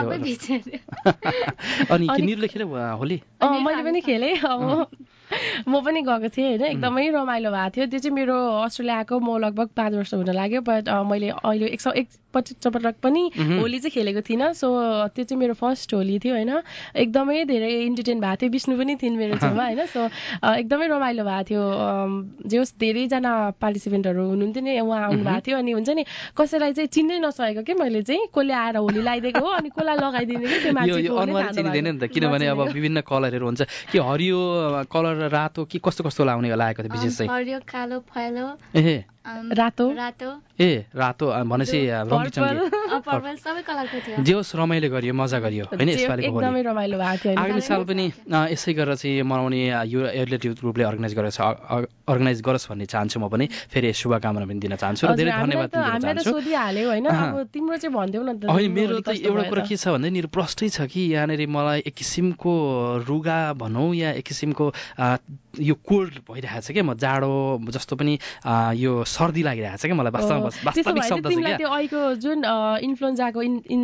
अनि के निरुले खेल्यो होली अँ मैले पनि खेलेँ अब म पनि गएको थिएँ होइन एकदमै रमाइलो भएको थियो त्यो चाहिँ मेरो अस्ट्रेलियाको म लगभग पाँच वर्ष हुन लाग्यो बट मैले अहिले एक सौ एक पटक पनि होली चाहिँ खेलेको थिइनँ सो त्यो चाहिँ मेरो फर्स्ट होली थियो होइन एकदमै धेरै इन्टरटेन भएको थियो विष्णु पनि थिइन् मेरो छेउमा होइन सो एकदमै रमाइलो भएको थियो जे होस् धेरैजना पार्टिसिपेन्टहरू हुनुहुन्थ्यो नि उहाँ आउनु भएको थियो अनि हुन्छ नि कसैलाई चाहिँ चिन्नै नसकेको कि मैले चाहिँ कसले आएर होली लगाइदिएको हो अनि कसलाई लगाइदिने कि त्यो मान्छे किनभने अब विभिन्न कलरहरू हुन्छ कि हरियो कलर रातो कि कस्तो कस्तो लाउने लागेको थियो विशेष चाहिँ हरियो कालो पहेँलो ए रातो रातो ए रातो भनेपछि रङ्गी चङ्गी पर्पल सबै कलरको थियो जे होस् रमाइलो गरियो मजा गरियो होइन यसपालिको होली एकदमै रमाइलो भएको थियो आगामी साल पनि यसै गरेर चाहिँ मनाउने यो एडलेट युथ ग्रुपले अर्गनाइज गरेर अर्गनाइज गरोस् भन्ने चाहन्छु म पनि फेरि शुभकामना पनि दिन चाहन्छु र धेरै धन्यवाद दिन चाहन्छु सोधिहाल्यो होइन अब तिम्रो चाहिँ भन्देऊ न त होइन मेरो त एउटा कुरा के छ भन्दा नि प्रष्टै छ कि यहाँनिर मलाई एक किसिमको रुगा भनौँ या एक किसिमको यो कोल्ड भइरहेको छ क्या म जाडो जस्तो पनि यो सर्दी लागिरहेको छ क्या मलाई वास्तवमा वास्तविक शब्द छ क्या त्यो अहिलेको जुन इन्फ्लुएन्जाको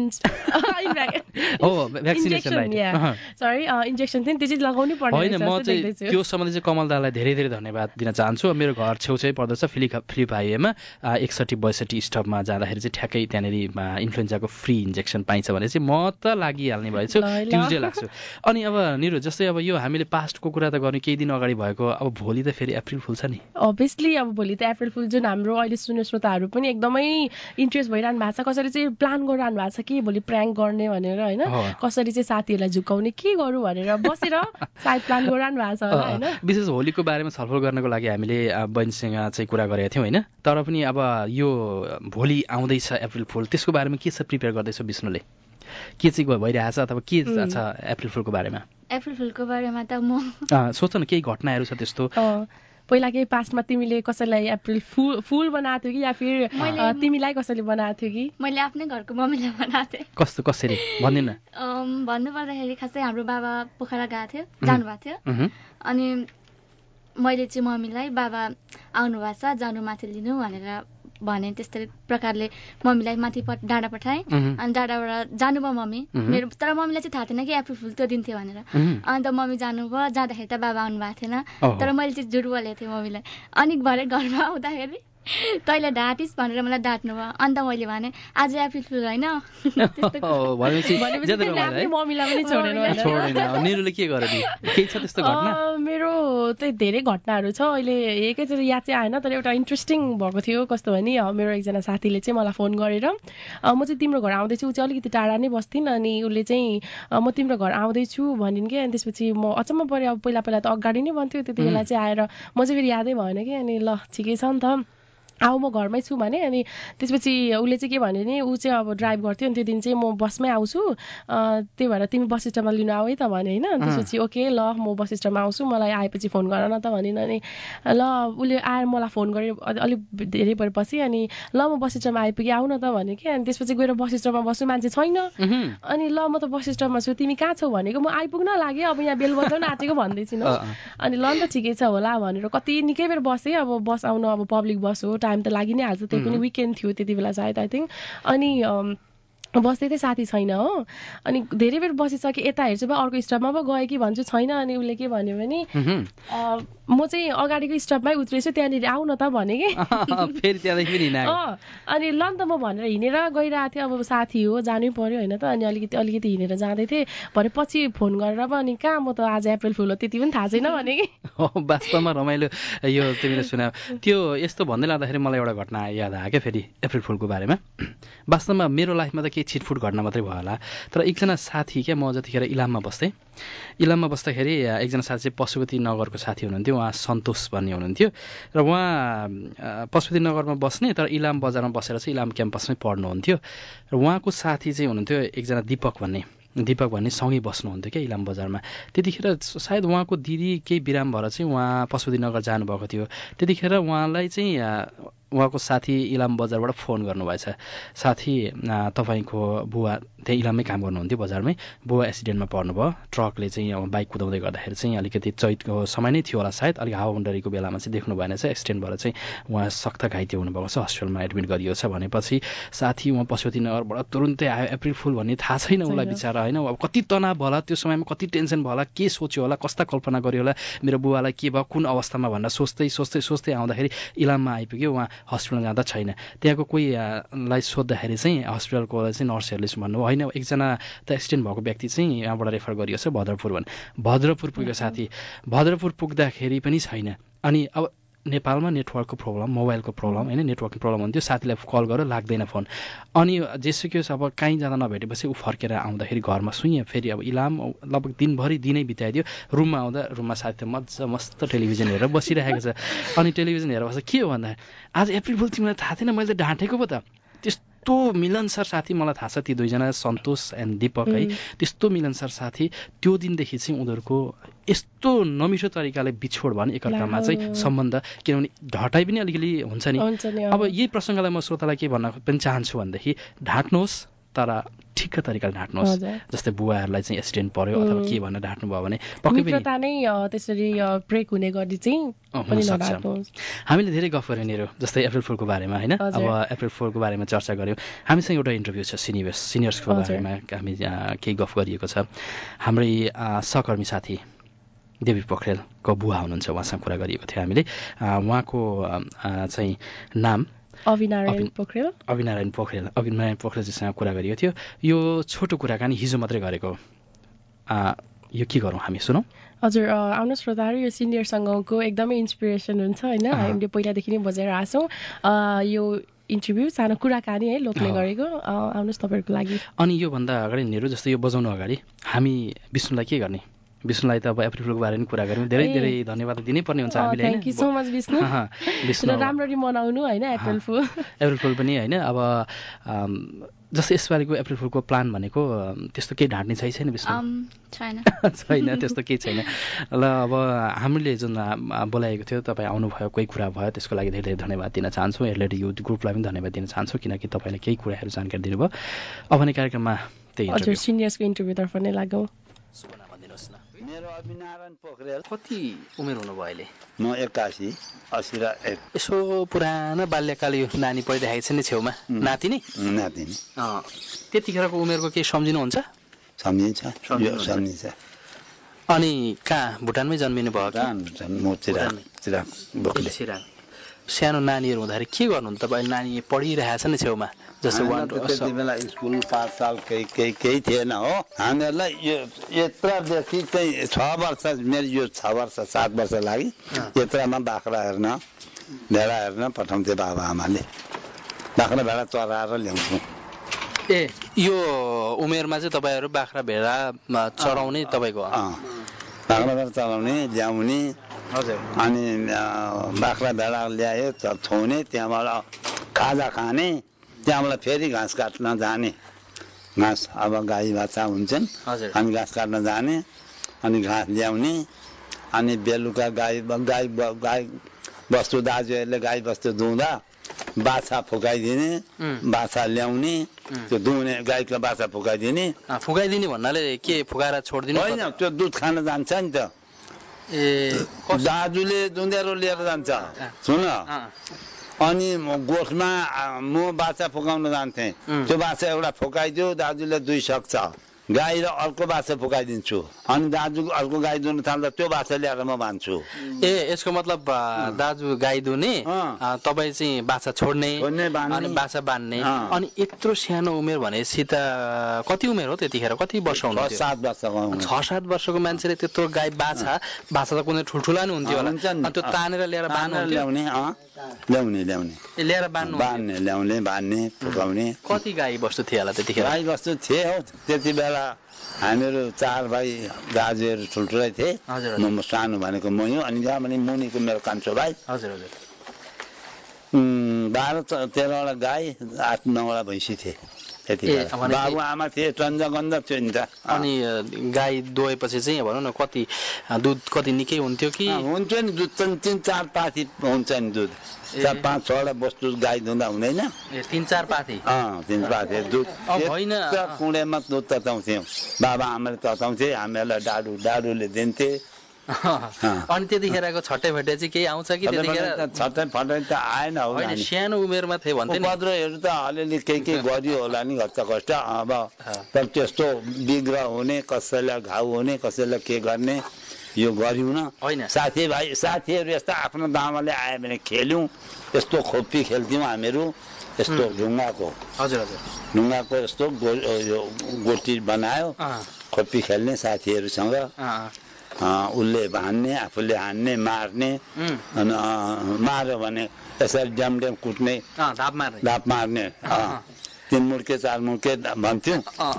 हो भ्याक्सिनेसन सरी इन्जेक्सन थियो त्यो चाहिँ लगाउनै पर्ने होइन म चाहिँ त्यो सम्बन्धी चाहिँ कमल दालाई धेरै धेरै धन्यवाद दिन चाहन्छु मेरो घर छेउछाउ पर्दछ फिलिप फिलिप हाइवेमा एकसठी बैसठी स्टपमा जाँदाखेरि चाहिँ ठ्याक्कै त्यहाँनिर इन्फ्लुएन्जाको फ्री इन्जेक्सन पाइन्छ भने चाहिँ म त लागिहाल्ने भएछु ट्युजडे लाग्छु अनि अब निरु जस्तै अब यो हामीले पास्टको कुरा त गर्ने केही दिन अगाडि भएको अब भोलि त फेरि अप्रिल फुल छ नि अभियसली अब भोलि त अप्रिल फुल जुन हाम्रो अहिले सुन्ने श्रोताहरू पनि एकदमै इन्ट्रेस्ट भइरहनु भएको छ कसरी चाहिँ प्लान गरिरहनु भएको छ कि भोलि प्र्याङ्क गर्ने भनेर होइन कसरी चाहिँ साथीहरूलाई झुकाउने के गरौँ भनेर बसेर सायद प्लान गरिरहनु भएको छ होला होइन विशेष होलीको बारेमा छलफल गर्नको लागि हामीले बहिनीसँग चाहिँ कुरा गरेका थियौँ होइन तर पनि अब यो भोलि आउँदैछ अप्रिल फुल त्यसको बारेमा के छ प्रिपेयर गर्दैछ विष्णुले के चाहिँ भइरहेछ अथवा के छ अप्रिल फुलको बारेमा अप्रिल फुलको बारेमा त म सोच न केही घटनाहरू छ त्यस्तो पहिला केही पास्टमा तिमीले कसैलाई अप्रिल फुल फुल बनाएको थियो कि या फिर तिमीलाई कसैले बनाएको थियो कि मैले आफ्नै घरको मम्मीलाई बनाएको थिएँ कस्तो कसरी भन्दिन भन्नुपर्दाखेरि खासै हाम्रो बाबा पोखरा गएको थियो जानुभएको थियो अनि मैले चाहिँ मम्मीलाई बाबा आउनु भएको छ जानु माथि लिनु भनेर भने त्यस्तै प्रकारले मम्मीलाई माथि डाँडा पठाएँ अनि डाँडाबाट जानुभयो मम्मी मेरो तर मम्मीलाई चाहिँ थाहा थिएन कि अप्रिल फुल त्यो दिन थियो भनेर अन्त मम्मी जानुभयो जाँदाखेरि त बाबा आउनु भएको थिएन तर मैले चाहिँ झुट बोलेको थिएँ मम्मीलाई अनि भरे घरमा आउँदाखेरि तैँले ढाँटिस् भनेर मलाई डाँट्नु भयो अन्त मैले भने आज अप्रिल फुल होइन मेरो चाहिँ धेरै घटनाहरू छ अहिले एकैचोटि याद चाहिँ आएन तर एउटा इन्ट्रेस्टिङ भएको थियो कस्तो भने मेरो एकजना साथीले चाहिँ मलाई फोन गरेर म चाहिँ तिम्रो घर आउँदैछु ऊ चाहिँ अलिकति टाढा नै बस्थिन् अनि उसले चाहिँ म तिम्रो घर आउँदैछु भनिन् कि अनि त्यसपछि म अचम्म पऱ्यो अब पहिला पहिला त अगाडि नै भन्थ्यो त्यति बेला चाहिँ आएर म चाहिँ फेरि यादै भएन कि अनि ल ठिकै छ नि त आऊ म घरमै छु भने अनि त्यसपछि उसले चाहिँ के भन्यो नि ऊ चाहिँ अब ड्राइभ गर्थ्यो अनि त्यो दिन चाहिँ म बसमै आउँछु त्यही भएर तिमी बस स्ट्यान्डमा लिनु आऊ है त भने होइन त्यसपछि ओके ल म बस स्ट्यान्डमा आउँछु मलाई आएपछि फोन गर न त भनिन् अनि ल उसले आएर मलाई फोन गर्यो अलिक धेरै भएपछि अनि ल म बस स्ट्यान्डमा आइपुगेँ आऊ न त भने कि अनि त्यसपछि गएर बस स्ट्यान्डमा बस्नु मान्छे छैन अनि ल म त बस स्ट्यान्डमा छु तिमी कहाँ छौ भनेको म आइपुग्न लागेँ अब यहाँ बेल बजाउन आँटेको भन्दैछु न अनि ल नि त ठिकै छ होला भनेर कति निकै बेर बसेँ अब बस आउनु अब पब्लिक बस हो टाइम त लागि नै हाल्छ त्यही पनि विकेन्ड थियो त्यति बेला सायद आई थिङ्क अनि बस्दै थिएँ साथी छैन हो अनि धेरै बेर बसिसकेँ यता हेर्छु बा अर्को स्टपमा पो गएँ कि भन्छु छैन अनि उसले के भन्यो भने म चाहिँ अगाडिको स्टपमै उत्रेछु त्यहाँनिर आऊ न त भने कि फेरि त्यहाँदेखि अनि ल नि त म भनेर हिँडेर गइरहेको थिएँ अब साथी हो जानै पर्यो होइन त अनि अलिकति अलिकति हिँडेर जाँदै थिएँ भरे पछि फोन गरेर पो अनि कहाँ म त आज अप्रिल फुल हो त्यति पनि थाहा छैन भने कि वास्तवमा रमाइलो यो तिमीले सुनाऊ त्यो यस्तो भन्दै लाँदाखेरि मलाई एउटा घटना याद आयो क्या फेरि अप्रिल फुलको बारेमा वास्तवमा मेरो लाइफमा त केही छिटफुट घटना मात्रै भयो होला तर एकजना साथी क्या म जतिखेर इलाममा बस्थेँ इलाममा बस्दाखेरि एकजना साथी चाहिँ पशुपति नगरको साथी हुनुहुन्थ्यो उहाँ सन्तोष भन्ने हुनुहुन्थ्यो र उहाँ पशुपति नगरमा बस्ने तर इलाम बजारमा बसेर चाहिँ इलाम क्याम्पसमै पढ्नुहुन्थ्यो र उहाँको साथी चाहिँ हुनुहुन्थ्यो एकजना दिपक भन्ने दिपक भन्ने सँगै बस्नुहुन्थ्यो क्या इलाम बजारमा त्यतिखेर सायद उहाँको दिदी केही बिराम भएर चाहिँ उहाँ पशुपति नगर जानुभएको थियो त्यतिखेर उहाँलाई चाहिँ उहाँको साथी इलाम बजारबाट फोन गर्नुभएछ साथी तपाईँको बुवा त्यही इलाममै काम गर्नुहुन्थ्यो बजारमै बुवा एक्सिडेन्टमा पर्नुभयो ट्रकले चाहिँ अब बाइक कुदाउँदै गर्दाखेरि चाहिँ अलिकति चैतको समय नै थियो होला सायद अलिक हावाहुन्डरीको बेलामा चाहिँ देख्नु भएन छ एक्सिडेन्ट भएर चाहिँ उहाँ सख्त घाइते हुनुभएको छ हस्पिटलमा एडमिट गरिएको छ भनेपछि साथी उहाँ पशुपति नगरबाट तुरुन्तै आयो अप्रिल फुल भन्ने थाहा छैन उसलाई बिचारा होइन अब कति तनाव होला त्यो समयमा कति टेन्सन भयो होला के सोच्यो होला कस्ता कल्पना गर्यो होला मेरो बुवालाई के भयो कुन अवस्थामा भनेर सोच्दै सोच्दै सोच्दै आउँदाखेरि इलाममा आइपुग्यो उहाँ हस्पिटल जाँदा छैन त्यहाँको कोहीलाई सोद्धाखेरि चाहिँ हस्पिटलको चाहिँ नर्सहरूले भन्नुभयो होइन एकजना त एक्सिडेन्ट भएको व्यक्ति चाहिँ यहाँबाट रेफर गरिएको छ भद्रपुर भने भद्रपुर पुग्यो साथी भद्रपुर पुग्दाखेरि पनि छैन अनि अब नेपालमा नेटवर्कको प्रब्लम मोबाइलको प्रब्लम होइन नेटवर्कको प्रब्लम हुन्थ्यो साथीलाई कल गरेर लाग्दैन फोन अनि जेसुकै अब कहीँ जाँदा नभेटेपछि ऊ फर्केर आउँदाखेरि घरमा सुइँ फेरि अब इलाम लगभग दिनभरि दिनै बिताइदियो रुममा आउँदा रुममा साथी त मजा मस्त टेलिभिजन हेरेर बसिरहेको छ अनि टेलिभिजन हेरेर बस्दा के हो भन्दा आज अप्रिल फुल तिमीलाई थाहा थिएन मैले ढाँटेको पो त त्यस्तो मिलनसार साथी मलाई थाहा छ ती दुईजना सन्तोष एन्ड दीपक है त्यस्तो मिलनसार साथी त्यो दिनदेखि चाहिँ उनीहरूको यस्तो नमिठो तरिकाले बिछोड भने एकअर्कामा चाहिँ सम्बन्ध किनभने ढटाइ पनि अलिकति हुन्छ नि अब यही प्रसङ्गलाई म श्रोतालाई के भन्न पनि चाहन्छु भनेदेखि ढाँट्नुहोस् तर ठिक्क तरिकाले ढाँट्नुहोस् जस्तै बुवाहरूलाई चाहिँ एक्सिडेन्ट पर्यो अथवा के भनेर ढाँट्नु भयो भने पक्कै पनि नै त्यसरी ब्रेक हुने गरी चाहिँ हामीले धेरै गफ गऱ्यौँ निरो जस्तै अप्रिल फुलको बारेमा होइन अब अप्रिल फुलको बारेमा चर्चा गऱ्यौँ हामीसँग एउटा इन्टरभ्यू छ सिनियर्स सिनियर्सको बारेमा हामी केही गफ गरिएको छ हाम्रै सहकर्मी साथी देवी पोखरेलको बुवा हुनुहुन्छ उहाँसँग कुरा गरिएको थियो हामीले उहाँको चाहिँ नाम अविनारायण पोखरेल अविनारायण पोखरेल अविनारायण पोखरेलजीसँग कुरा गरिएको थियो यो छोटो कुराकानी हिजो मात्रै गरेको यो के गरौँ हामी सुनौँ हजुर आउनुहोस् श्रोताहरू यो सिनियर सङ्घको एकदमै इन्सपिरेसन हुन्छ होइन हामीले पहिलादेखि नै बजाइरहेको छौँ यो इन्टरभ्यू सानो कुराकानी है लोकले गरेको आउनुहोस् तपाईँहरूको लागि अनि योभन्दा अगाडि निहरू जस्तो यो बजाउनु अगाडि हामी विष्णुलाई के गर्ने विष्णुलाई त अब अप्रिल फुलको बारेमा कुरा गऱ्यौँ धेरै धेरै धन्यवाद दिनै पर्ने हुन्छ हामीले thank you so much Vishnu Vishnu राम्ररी मनाउनु होइन अप्रिल फुल अप्रिल फुल पनि होइन अब जस्तै यसपालिको अप्रिल फुलको प्लान भनेको त्यस्तो केही ढाँट्ने छै छैन विष्णु छैन छैन त्यस्तो केही छैन ल अब हामीले जुन बोलाएको थियो तपाईँ आउनुभयो कोही कुरा भयो त्यसको लागि धेरै धेरै धन्यवाद दिन चाहन्छौँ एडलेट युथ ग्रुपलाई पनि धन्यवाद दिन चाहन्छौँ किनकि तपाईँले केही कुराहरू जानकारी दिनुभयो अब भने कार्यक्रममा त्यही हजुर सिनियर्सको इन्टरभ्यूतर्फ नै लागौँ मेरो अविनारायण पोखरेल कति उमेर हुनुभयो अहिले म एक्कासी असी र एक यसो पुरानो बाल्यकाल यो नानी पढिरहेको छ नि छेउमा नाति नि नाति नि त्यतिखेरको उमेरको केही सम्झिनुहुन्छ सम्झिन्छ सम्झिन्छ अनि कहाँ भुटानमै जन्मिनु भयो म चिराङ चिराङ सानो नानीहरू हुँदाखेरि के गर्नुहुन्छ तपाईँ नानी पढिरहेछ नि छेउमा जस्तो त्यति बेला स्कुल पाठशाल केही केही केही थिएन हो हामीहरूलाई यो यत्रदेखि चाहिँ छ वर्ष मेरो यो छ वर्ष सात वर्ष लागि यत्रमा बाख्रा हेर्न भेडा हेर्न पठाउँथे बाबा आमाले बाख्रा भेडा चराएर ल्याउँथ्यौँ ए यो उमेरमा चाहिँ तपाईँहरू बाख्रा भेडा चराउने तपाईँको बाख्रा भेडा चराउने ल्याउने हजुर अनि बाख्रा भेडा ल्यायो थुने त्यहाँबाट खाजा खाने त्यहाँबाट फेरि घाँस काट्न जाने घाँस अब गाई बाछा हुन्छन् अनि घाँस काट्न जाने अनि घाँस ल्याउने अनि बेलुका गाई गाई गाई बस्तु दाजुहरूले गाई बस्तु दुहुँदा बाछा फुकाइदिने बाछा ल्याउने त्यो दुहुने गाईको बाछा फुकाइदिने फुकाइदिने भन्नाले के फुकाएर छोडिदिनु होइन त्यो दुध खान जान्छ नि त ए दाजुले दुधेरो लिएर जान्छ सुन अनि गोठमा म बाछा फुकाउन जान्थेँ त्यो बाछा एउटा फुकाइदियो दाजुले दुई सक्छ गाई र अर्को बाछा फुकाइदिन्छु अनि दाजु अर्को गाई दुहुन थाल्दा त्यो बाछा ल्याएर म बान्छु ए यसको मतलब दाजु गाई दुहुने तपाईँ चाहिँ बाछा छोड्ने अनि बाछा बान्ने अनि यत्रो सानो उमेर भनेपछि त कति उमेर हो त्यतिखेर कति वर्ष हुन्थ्यो सात वर्षको छ सात वर्षको मान्छेले त्यत्रो गाई बाछा बाछा त कुनै ठुल्ठुला नि हुन्थ्यो होला अनि त्यो तानेर ल्याएर बान्नु ल्याउने ल्याउने ल्याउने ल्याएर बान्नु बान्ने ल्याउने बान्ने फुकाउने कति गाई बस्तु थियो होला त्यतिखेर गाई बस्तु थिए हौ त्यति बेला हामीहरू चार भाइ दाजुहरू ठुल्ठुलै थिए म सानो भनेको म हो अनि जहाँ पनि मुनिको मेरो कान्छो भाइ हजुर हजुर बाह्र तेह्रवटा गाई आठ नौवटा भैँसी थिए त्यति बाबु आमा थिए टन्जगन्ध थियो नि त अनि गाई दुहेपछि चाहिँ भनौँ न कति दुध कति निकै हुन्थ्यो कि हुन्थ्यो नि दुध तिन चार पाथी हुन्छ नि दुध चार पाँच छवटा वस्तु गाई दुहुँदा हुँदैन तिन चार पाथी तिन पाथी दुध होइन कुँडेमा दुध तताउँथ्यौँ बाबा आमाले तताउँथे हामीहरूलाई डाडु डाडुले दिन्थे अनि त्यतिखेरको छट्टे फट्टे चाहिँ केही आउँछ कि त्यतिखेर छट्टे फट्टे त आएन हो सानो उमेरमा थियो भन्थे नि उपद्रोहरू त अलिअलि केही केही गरियो होला नि घच्च कष्ट अब तर त्यस्तो विग्रह हुने कसैलाई घाउ हुने कसैलाई के गर्ने यो गर्यौँ न होइन साथीभाइ साथीहरू यस्ता आफ्नो दामाले आयो भने खेल्यौँ यस्तो खोप्पी खेल्थ्यौँ हामीहरू यस्तो ढुङ्गाको हजुर हजुर ढुङ्गाको यस्तो गोटी बनायो खोप्पी खेल्ने साथीहरूसँग उसले हान्ने आफूले हान्ने मार्ने अनि मार्यो भने यसरी ड्याम ड्याम कुट्ने धाप मार्ने धाप मार्ने तीन मुर्के चार मुर्के भन्थ्यौँ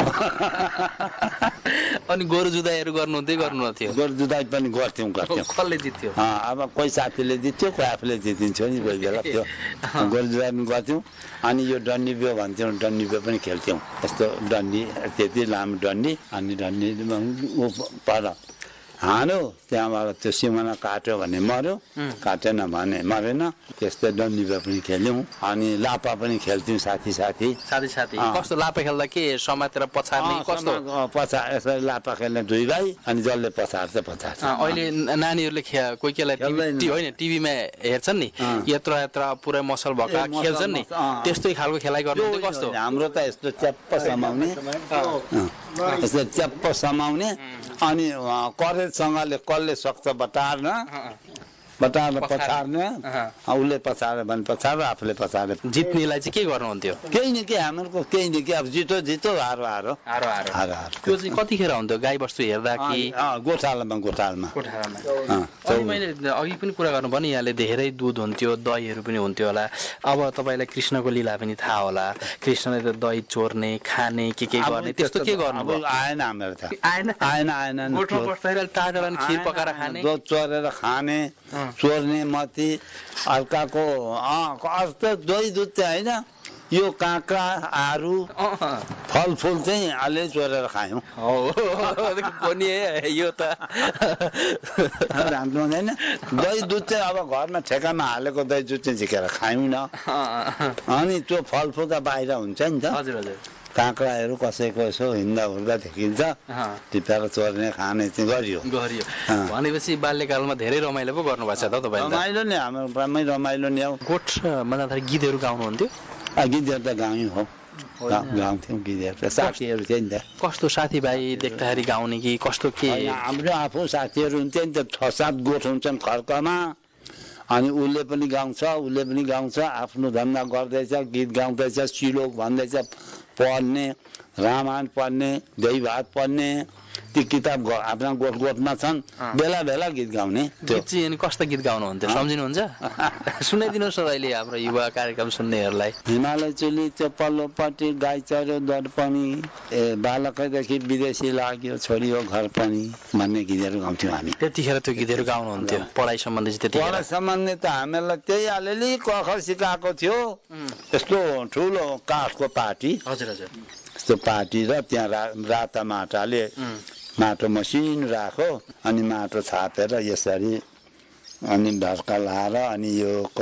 अनि गोरु जुधाइहरू गर्नुहुन्थ्यो गर्नुहुन्थ्यो गोरु जुधाइ पनि गर्थ्यौँ गर्थ्यौँ कसले जित्थ्यो अब कोही साथीले जित्थ्यो कोही आफूले जितिन्थ्यो नि कोही बेला त्यो गोरु जुधाइ पनि गर्थ्यौँ अनि यो डन्डी बियो भन्थ्यौँ डन्डी बियो पनि खेल्थ्यौँ यस्तो डन्डी त्यति लामो डन्डी अनि डन्डी पर हान्यो त्यहाँबाट त्यो सिमाना काट्यो भने मर्यो काटेन भने मरेन त्यस्तै डन्डी बियो पनि खेल्यौँ अनि लापा पनि खेल्थ्यौँ साथी साथी साथी साथी कस्तो लापा खेल्दा के समातेर पछार्ने कस्तो पछा यसरी लापा खेल्ने दुई भाइ अनि जसले पछार्छ पछार्छ अहिले नानीहरूले कोही केलाई होइन टिभीमा हेर्छन् नि यत्र यत्र पुरै मसल भएका खेल्छन् नि त्यस्तै खालको खेलाइ गर्नु कस्तो हाम्रो त यस्तो च्याप्प समाउने यस्तो च्याप्प समाउने अनि करेजसँगले कसले सक्छ बटार्न बटार्न पछार्ने उसले पछार्यो भने पछार्यो आफूले पछार्यो जित्नेलाई चाहिँ के गर्नुहुन्थ्यो केही न केही हाम्रो केही न केही अब जितो जितो हारो हारो हारो हारो हारो हारो त्यो चाहिँ कतिखेर हुन्थ्यो गाई बस्तु हेर्दा कि गोठालामा गोठालामा अनि मैले अघि पनि कुरा गर्नु भने यहाँले धेरै दुध हुन्थ्यो दहीहरू पनि हुन्थ्यो होला अब तपाईँलाई कृष्णको लीला पनि थाहा होला कृष्णले त दही चोर्ने खाने के के गर्ने त्यस्तो के गर्नु आएन हाम्रो त आएन आएन आएन गोठमा बस्दाखेरि टाढा खिर पकाएर खाने दुध चोरेर खाने चोर्ने मती हल्काको अर्थ दही दुध चाहिँ होइन यो काँक्रा आरू फलफुल चाहिँ अलि चोरेर खायौँ यो त राम्रो हुँदैन दही दुध चाहिँ अब घरमा ठेकामा हालेको दही दुध चाहिँ झिकेर खायौँ न अनि त्यो फलफुल त बाहिर हुन्छ नि त हजुर हजुर काँक्राहरू कसैको यसो हिँड्दा हुँदा देखिन्छ टिपेर चोर्ने खाने चाहिँ गरियो गरियो भनेपछि बाल्यकालमा धेरै रमाइलो पो गर्नुभएको छ त तपाईँले रमाइलो नि हाम्रो पुरामै रमाइलो नि हो गोठमा जाँदाखेरि गीतहरू गाउनुहुन्थ्यो गीतहरू त गाउँ हो गाउँथ्यौँ गीतहरू साथीहरू थियो नि त कस्तो साथीभाइ देख्दाखेरि गाउने कि कस्तो के हाम्रो आफू साथीहरू हुन्थ्यो नि त छ सात गोठ हुन्छन् खर्कमा अनि उसले पनि गाउँछ उसले पनि गाउँछ आफ्नो धन्दा गर्दैछ गीत गाउँदैछ श्लोक भन्दैछ पढ्ने रामायण पढ्ने दही भात पढ्ने ती किताब आफ्ना गोठ गोठमा छन् बेला बेला गीत गाउने त्यो गीत चाहिँ अनि कस्तो गीत गाउनुहुन्छ सम्झिनुहुन्छ सुनाइदिनुहोस् न अहिले हाम्रो युवा कार्यक्रम सुन्नेहरूलाई हिमालय चुली त्यो पल्लोपट्टि गाई चर्यो दर्पणी ए बालकैदेखि विदेशी लाग्यो छोडियो घर पनि भन्ने गीतहरू गाउँथ्यौँ हामी त्यतिखेर त्यो गीतहरू गाउनुहुन्थ्यो पढाइ सम्बन्धी त्यति पढाइ सम्बन्धी त हामीलाई त्यही अलिअलि कखर सिकाएको थियो यस्तो ठुलो काठको पार्टी हजुर हजुर यस्तो पार्टी र त्यहाँ रा, राता माटाले माटो मसिनो राखो अनि माटो छापेर यसरी अनि ढड्का लाएर अनि यो क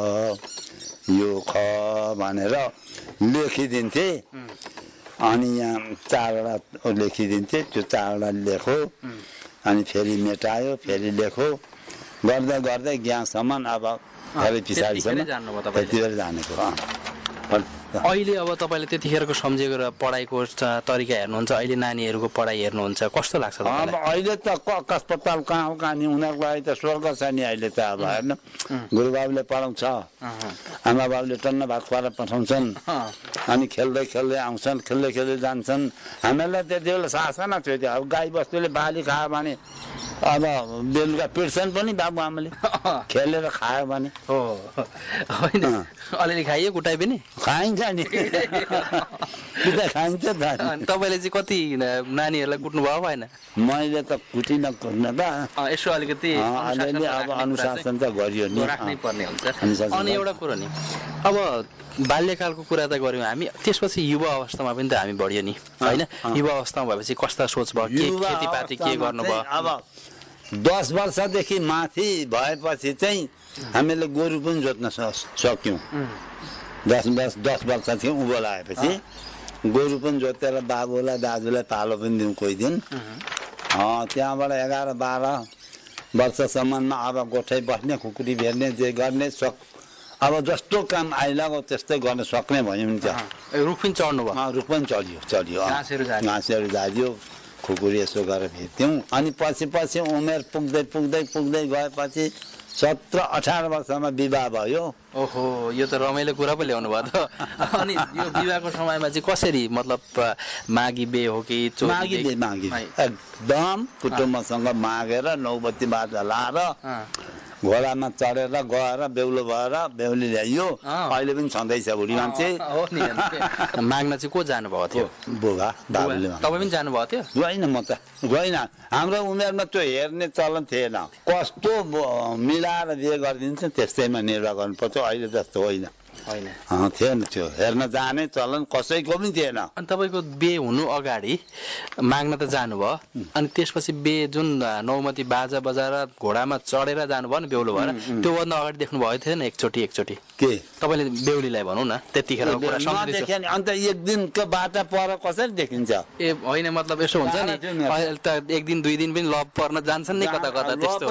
यो ख भनेर लेखिदिन्थे अनि यहाँ चारवटा लेखिदिन्थे त्यो चारवटा लेखो अनि फेरि मेटायो फेरि लेखो गर्दै गर्दै ज्ञानसम्म अब धेरै पछाडिसम्म त्यति बेला जानेको अहिले अब तपाईँले त्यतिखेरको सम्झेको र पढाइको तरिका हेर्नुहुन्छ अहिले नानीहरूको पढाइ हेर्नुहुन्छ कस्तो लाग्छ अब अहिले त अस्पताल कहाँ हो कहाँ नि उनीहरूको लागि त स्वर्ग छ नि अहिले त अब हेर्नु गुरुबाबुले पढाउँछ आमा बाबुले टन्न भात खुवाएर पठाउँछन् अनि खेल्दै खेल्दै आउँछन् खेल्दै खेल्दै जान्छन् हामीलाई त्यति बेला सासना थियो त्यो अब गाई बस्तुले बाली खायो भने अब बेलुका पिट्छन् पनि बाबुआमाले खेलेर खायो भने हो होइन अलिअलि खाइयो कुटाइ पनि खाइन्छ नि खाइन्छ तपाईँले चाहिँ कति नानीहरूलाई कुट्नु भयो भएन मैले त कुटिनँ कुट्न त यसो अलिकति अलिअलि अब अनुशासन त गरियो नि राख्नै पर्ने हुन्छ अनि एउटा कुरो नि अब बाल्यकालको कुरा त गऱ्यौँ हामी त्यसपछि युवा अवस्थामा पनि त हामी बढ्यो नि होइन युवा अवस्थामा भएपछि कस्ता सोच भयो के खेतीपाती के गर्नुभयो अब दस वर्षदेखि माथि भएपछि चाहिँ हामीले गोरु पनि जोत्न सक्यौँ दस दस दस वर्ष थियो उँभो लागेपछि गोरु पनि जोतेर बाबुलाई दाजुलाई पालो पनि दिउँ कोही दिन त्यहाँबाट एघार बाह्र वर्षसम्ममा अब गोठै बस्ने खुकुरी भेट्ने जे गर्ने सक अब जस्तो काम आइलाग्यो त्यस्तै गर्न सक्ने भयौँ नि त रुख पनि चढ्नु भयो रुख पनि चढियो चढियो घाँसहरू झारियो खुकुरी यसो गरेर भेट्थ्यौँ अनि पछि पछि उमेर पुग्दै पुग्दै पुग्दै गएपछि सत्र अठार वर्षमा विवाह भयो ओहो यो त रमाइलो कुरा पो ल्याउनु भयो त अनि यो विवाहको समयमा चाहिँ कसरी मतलब मागी बे हो कि मागी बे मागी एकदम कुटुम्बसँग मागेर नौबत्ती बाजा लाएर घोडामा चढेर गएर बेहुलो भएर बेहुली ल्याइयो अहिले पनि छँदैछ बुढी मान्छे माग्न चाहिँ को जानुभएको थियो बुबा बाबुले तपाईँ पनि जानुभएको थियो गएन म त गएन हाम्रो उमेरमा त्यो हेर्ने चलन थिएन कस्तो मिलाएर बिहे गरिदिन्छ त्यस्तैमा निर्वाह गर्नुपर्छ अहिले जस्तो होइन होइन थिएन त्यो हेर्न जाने चलन कसैको पनि थिएन अनि तपाईँको बे हुनु अगाडि माग्न त जानुभयो अनि त्यसपछि बे जुन नौमती बाजा बजाएर घोडामा चढेर जानुभयो नि बेहुलो भएर त्योभन्दा अगाडि देख्नु भएको थिएन एकचोटि एकचोटि के तपाईँले बेहुलीलाई भनौँ न त्यतिखेर अन्त एक दिनको बाटा पर कसरी देखिन्छ ए होइन मतलब यसो हुन्छ नि अहिले त एक दिन दुई दिन पनि लभ पर्न जान्छन् नि कता कता त्यस्तो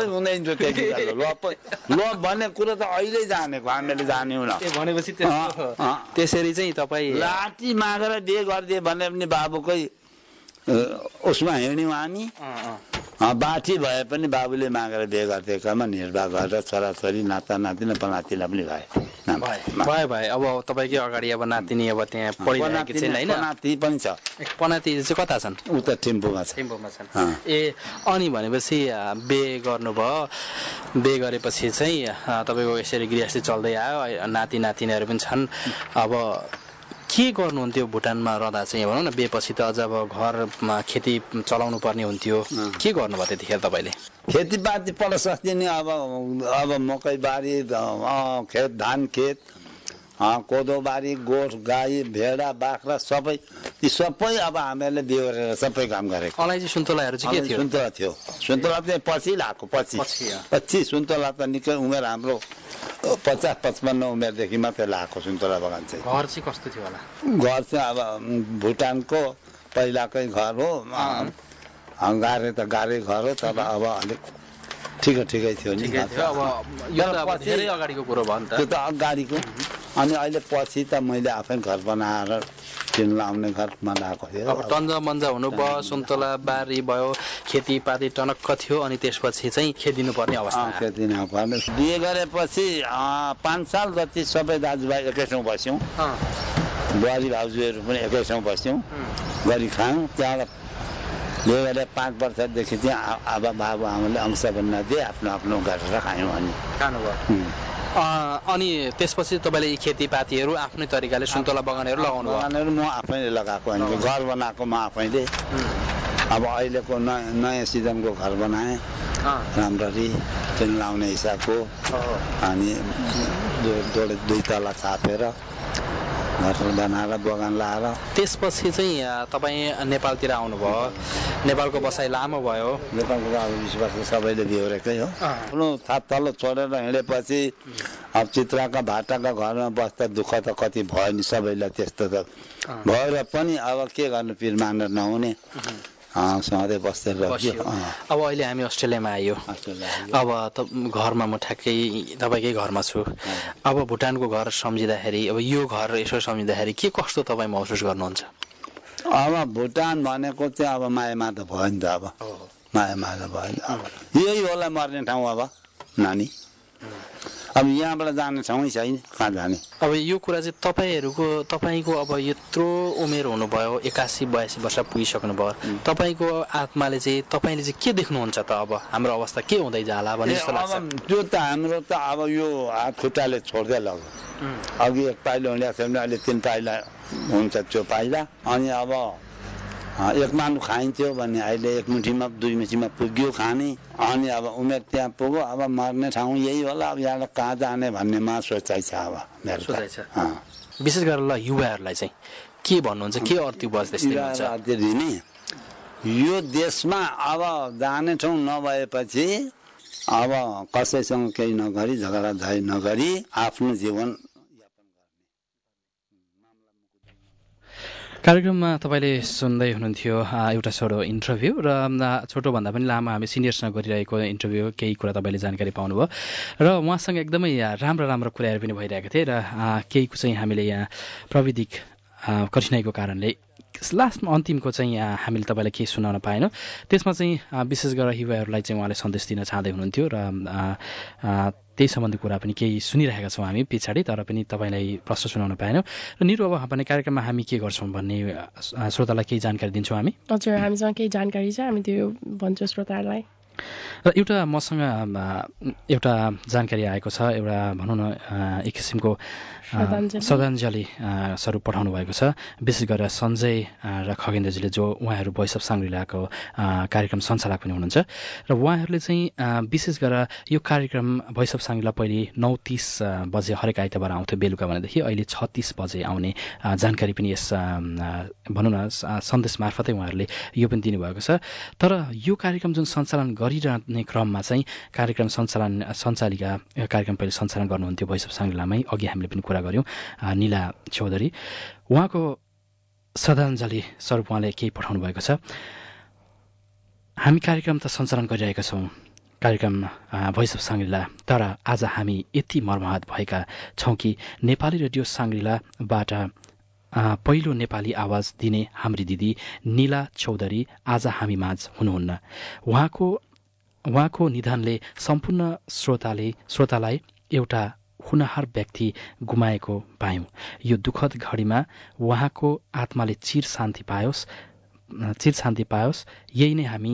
लभ भन्ने कुरो त अहिले जानेको हामीले जान्यौँ न भनेपछि त्यसरी चाहिँ तपाईँ लाठी मागेर बिहे गरिदिए भने पनि बाबुकै उसमा हिँड्यौँ हामी बाठी भए पनि बाबुले मागेर बिहे गरिदिएकामा निर्वाह गरेर छोराछोरी नाता नातिना पनातिलाई पनि भए भयो भयो अब तपाईँकै अगाडि अब नातिनी अब त्यहाँ पढिरहेको छैन होइन पनाति पनि छ पनाति चाहिँ कता छन् उता टिम्पूमा छ टिम्पूमा छन् ए अनि भनेपछि बे गर्नुभयो बे गरेपछि चाहिँ तपाईँको यसरी गृहस्थी चल्दै आयो नाति नातिनीहरू पनि छन् अब के गर्नुहुन्थ्यो भुटानमा रहँदा चाहिँ भनौँ न बेपछि त अझ अब घरमा खेती चलाउनु पर्ने हुन्थ्यो के गर्नुभयो त्यतिखेर तपाईँले खेतीपाती पर सस्तिने अब अब मकै बारी खेत धान खेत कोदो बारी गोठ गाई भेडा बाख्रा सबै ती सबै अब हामीहरूले बिहोरेर सबै काम गरेको अलैँची सुन्तलाहरू चाहिँ के थियो सुन्तला थियो सुन्तला चाहिँ पछि लाग्यो पछि पछि सुन्तला त निकै उमेर हाम्रो पचास पचपन्न उमेरदेखि मात्रै लाग्यो सुन्तला बगान चाहिँ घर चाहिँ कस्तो थियो होला घर चाहिँ अब भुटानको पहिलाकै घर हो गाह्रै त गाह्रै घर हो तर अब अलिक ठिकै ठिकै थियो नि अब यो त धेरै अगाडिको कुरो भयो नि त त्यो त अगाडिको अनि अहिले पछि त मैले आफै घर बनाएर किन्न आउने घरमा लगाएको थिएँ अब टन्जा मन्जा हुनुभयो सुन्तला बारी भयो खेतीपाती टनक्क थियो अनि त्यसपछि चाहिँ खेदिनु पर्ने अवस्था खेदिनु पर्ने बिहे गरेपछि पाँच साल जति सबै दाजुभाइ एकै ठाउँ बस्यौँ बुहारी भाउजूहरू पनि एकै ठाउँ बस्यौँ गरी खायौँ त्यहाँबाट दुई हजार पाँच वर्षदेखि चाहिँ अब बाबु आमाले अंश पनि नदिए आफ्नो आफ्नो गरेर खायौँ अनि खानुभयो अनि त्यसपछि तपाईँले यी खेतीपातीहरू आफ्नै तरिकाले सुन्तला बगानहरू लगाउनु भयो बगानहरू म आफैले लगाएको अनि घर बनाएको म आफैले अब अहिलेको नयाँ नयाँ सिजनको घर बनाएँ राम्ररी तेल लाउने हिसाबको अनि दुई तला छापेर घर बनाएर बगान लाएर त्यसपछि चाहिँ तपाईँ नेपालतिर आउनुभयो नेपालको बसाइ लामो भयो नेपालको अब बिस वर्ष सबैले बिहोरेकै हो थाप तल्लो छोडेर हिँडेपछि अब चित्राका भाटाका घरमा बस्दा दुःख त कति भयो नि सबैलाई त्यस्तो त भएर पनि अब के गर्नु पिर मानेर नहुने सधैँ बस्दै रह्यो अब अहिले हामी अस्ट्रेलियामा आयो अब त घरमा म ठ्याक्कै तपाईँकै घरमा छु अब भुटानको घर सम्झिँदाखेरि अब यो घर यसो सम्झिँदाखेरि के कस्तो तपाईँ महसुस गर्नुहुन्छ अब भुटान भनेको चाहिँ अब मायामा त भयो नि त अब मायामा त भयो अब यही होला मर्ने ठाउँ अब नानी अब यहाँबाट जाने ठाउँै छैन कहाँ जाने अब यो कुरा चाहिँ तपाईँहरूको तपाईँको अब यत्रो उमेर हुनुभयो एकासी बयासी वर्ष पुगिसक्नु भयो तपाईँको आत्माले चाहिँ तपाईँले चाहिँ के देख्नुहुन्छ त अब हाम्रो अवस्था के हुँदै जाला भन्ने जस्तो लाग्छ त्यो त हाम्रो त अब यो हात खुट्टाले छोड्दै लग्यो अघि एक पाइलो हुँदा थियो भने अहिले तिन पाइला हुन्छ त्यो पाइला अनि अब एक मानु खाइन्थ्यो भने अहिले एक मुठीमा दुई मुठीमा पुग्यो खाने अनि अब उमेर त्यहाँ पुग्यो अब मर्ने ठाउँ यही होला अब यहाँबाट कहाँ जाने भन्नेमा सोचाइ छ अब मेरो सोचाइ छ विशेष गरेर ल युवाहरूलाई चाहिँ के भन्नुहुन्छ के अर्थ उपदेश दिनुहुन्छ यो देशमा अब जाने ठाउँ नभएपछि अब कसैसँग केही नगरी झगडा झै नगरी आफ्नो जीवन कार्यक्रममा तपाईँले सुन्दै हुनुहुन्थ्यो एउटा छोटो इन्टरभ्यू र छोटो भन्दा पनि लामो हामी सिनियर्ससँग गरिरहेको इन्टरभ्यू केही कुरा तपाईँले जानकारी पाउनुभयो र उहाँसँग एकदमै राम्रो राम्रो कुराहरू पनि भइरहेको थिए र केही चाहिँ हामीले यहाँ प्राविधिक कठिनाइको कारणले लास्टमा अन्तिमको चाहिँ यहाँ हामीले तपाईँलाई केही सुनाउन पाएनौँ त्यसमा चाहिँ विशेष गरेर युवाहरूलाई चाहिँ उहाँले सन्देश दिन चाहँदै हुनुहुन्थ्यो र त्यही सम्बन्धी कुरा पनि केही सुनिरहेका छौँ हामी पछाडि तर पनि तपाईँलाई प्रश्न सुनाउन पाएनौँ र निरु अब भन्ने कार्यक्रममा हामी के गर्छौँ भन्ने श्रोतालाई केही जानकारी दिन्छौँ हामी हजुर हामीसँग केही जानकारी छ हामी त्यो भन्छौँ श्रोताहरूलाई र एउटा मसँग एउटा जानकारी आएको छ एउटा भनौँ न एक किसिमको श्रद्धाञ्जली स्वरूप पठाउनु भएको छ विशेष गरेर सञ्जय र खगेन्द्रजीले जो उहाँहरू भोइस अफ साङ्ग्रिलाको कार्यक्रम सञ्चालक पनि हुनुहुन्छ र उहाँहरूले चाहिँ विशेष गरेर यो कार्यक्रम भोइस अफ साङ्ग्रिला पहिले नौ तिस बजे हरेक आइतबार आउँथ्यो बेलुका भनेदेखि अहिले छत्तिस बजे आउने जानकारी पनि यस भनौँ न सन्देश मार्फतै उहाँहरूले यो पनि दिनुभएको छ तर यो कार्यक्रम जुन सञ्चालन गरिरहने क्रममा चाहिँ कार्यक्रम सञ्चालन सञ्चालिका कार्यक्रम पहिले सञ्चालन गर्नुहुन्थ्यो भोइस अफ साङ्ग्रिलामै अघि हामीले पनि कुरा गर्यौँ निला चौधरी उहाँको श्रद्धाञ्जली स्वरूप उहाँले केही पठाउनु भएको छ हामी कार्यक्रम त सञ्चालन गरिरहेका छौँ कार्यक्रम भोइस अफ साङ्ग्रिला तर आज हामी यति मर्माहत भएका छौँ कि नेपाली रेडियो साङ्ग्रिलाबाट पहिलो नेपाली आवाज दिने हाम्री दिदी निला चौधरी आज हामी माझ हुनुहुन्न उहाँको उहाँको निधनले सम्पूर्ण श्रोताले श्रोतालाई एउटा हुनहार व्यक्ति गुमाएको पायौँ यो दुःखद घडीमा उहाँको आत्माले चिर शान्ति पायोस् चिर शान्ति पायोस् यही नै हामी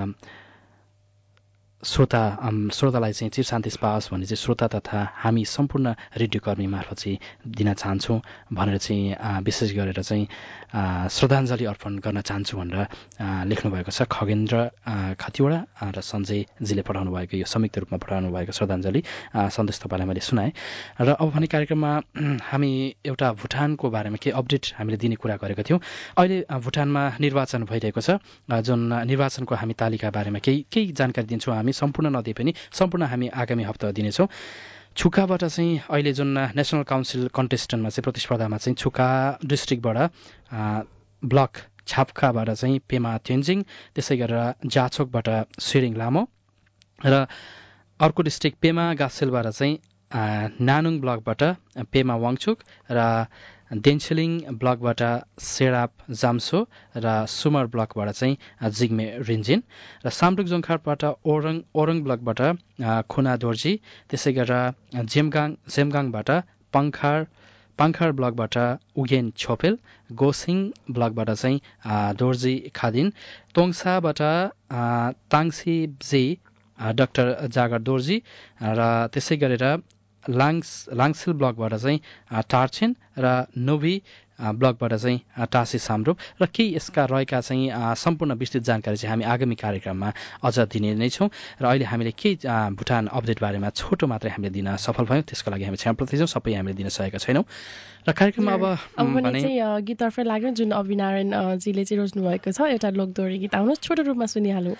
श्रोता श्रोतालाई चाहिँ चिर शान्ति पाओस् भन्ने चाहिँ श्रोता तथा हामी सम्पूर्ण रेडियोकर्मी मार्फत चाहिँ दिन चाहन्छौँ भनेर चाहिँ विशेष गरेर चाहिँ श्रद्धाञ्जली अर्पण गर्न चाहन्छु भनेर लेख्नुभएको छ खगेन्द्र खतिवडा र सञ्जयजीले पठाउनु भएको यो संयुक्त रूपमा पठाउनु भएको श्रद्धाञ्जली सन्देश तपाईँलाई मैले सुनाएँ र अब भने कार्यक्रममा हामी एउटा भुटानको बारेमा केही अपडेट हामीले दिने कुरा गरेका थियौँ अहिले भुटानमा निर्वाचन भइरहेको छ जुन निर्वाचनको हामी तालिका बारेमा केही केही जानकारी दिन्छौँ हामी सम्पूर्ण नदिए पनि सम्पूर्ण हामी आगामी हप्ता दिनेछौँ छुकाबाट चाहिँ अहिले जुन नेसनल काउन्सिल कन्टेस्टन्टमा चाहिँ प्रतिस्पर्धामा चाहिँ छुका डिस्ट्रिक्टबाट ब्लक छापखाबाट चाहिँ पेमा तेन्जिङ त्यसै गरेर जाछोकबाट सिरिङ लामो र अर्को डिस्ट्रिक्ट पेमा गासेलबाट चाहिँ नानुङ ब्लकबाट पेमा वाङचुक र देन्छेलिङ ब्लकबाट सेराप जाम्सो र सुमर ब्लकबाट चाहिँ जिग्मे रिन्जिन र सामडुक जोङखाटबाट ओरङ ओरङ ब्लकबाट खुना दोर्जी त्यसै गरेर जेमगाङ जेमगाङबाट पङ्खार पाङ्खार ब्लकबाट उगेन छोपेल, गोसिङ ब्लकबाट चाहिँ दोर्जी खादिन, तोङसाबाट ताङसीजी डाक्टर जागर दोर्जी र त्यसै गरेर लाङ्स लाङ्सिल ब्लकबाट चाहिँ टार्छेन र नोभी ब्लकबाट चाहिँ टासी सामरूप र केही यसका रहेका चाहिँ सम्पूर्ण विस्तृत जानकारी चाहिँ हामी आगामी कार्यक्रममा अझ दिने नै छौँ र अहिले हामीले केही भुटान अपडेट बारेमा छोटो मात्रै हामीले दिन सफल भयौँ, त्यसको लागि हामी क्षमा प्रार्थी छौँ, सबै हामीले दिन सकेका छैनौँ र कार्यक्रममा अब भने चाहिँ गीततर्फै लाग्यो जुन अविनारायणजीले चाहिँ रोज्नु भएको छ, एउटा लोकदोहोरी गीत आउनुहोस् छोटो रूपमा सुनिहालौँ।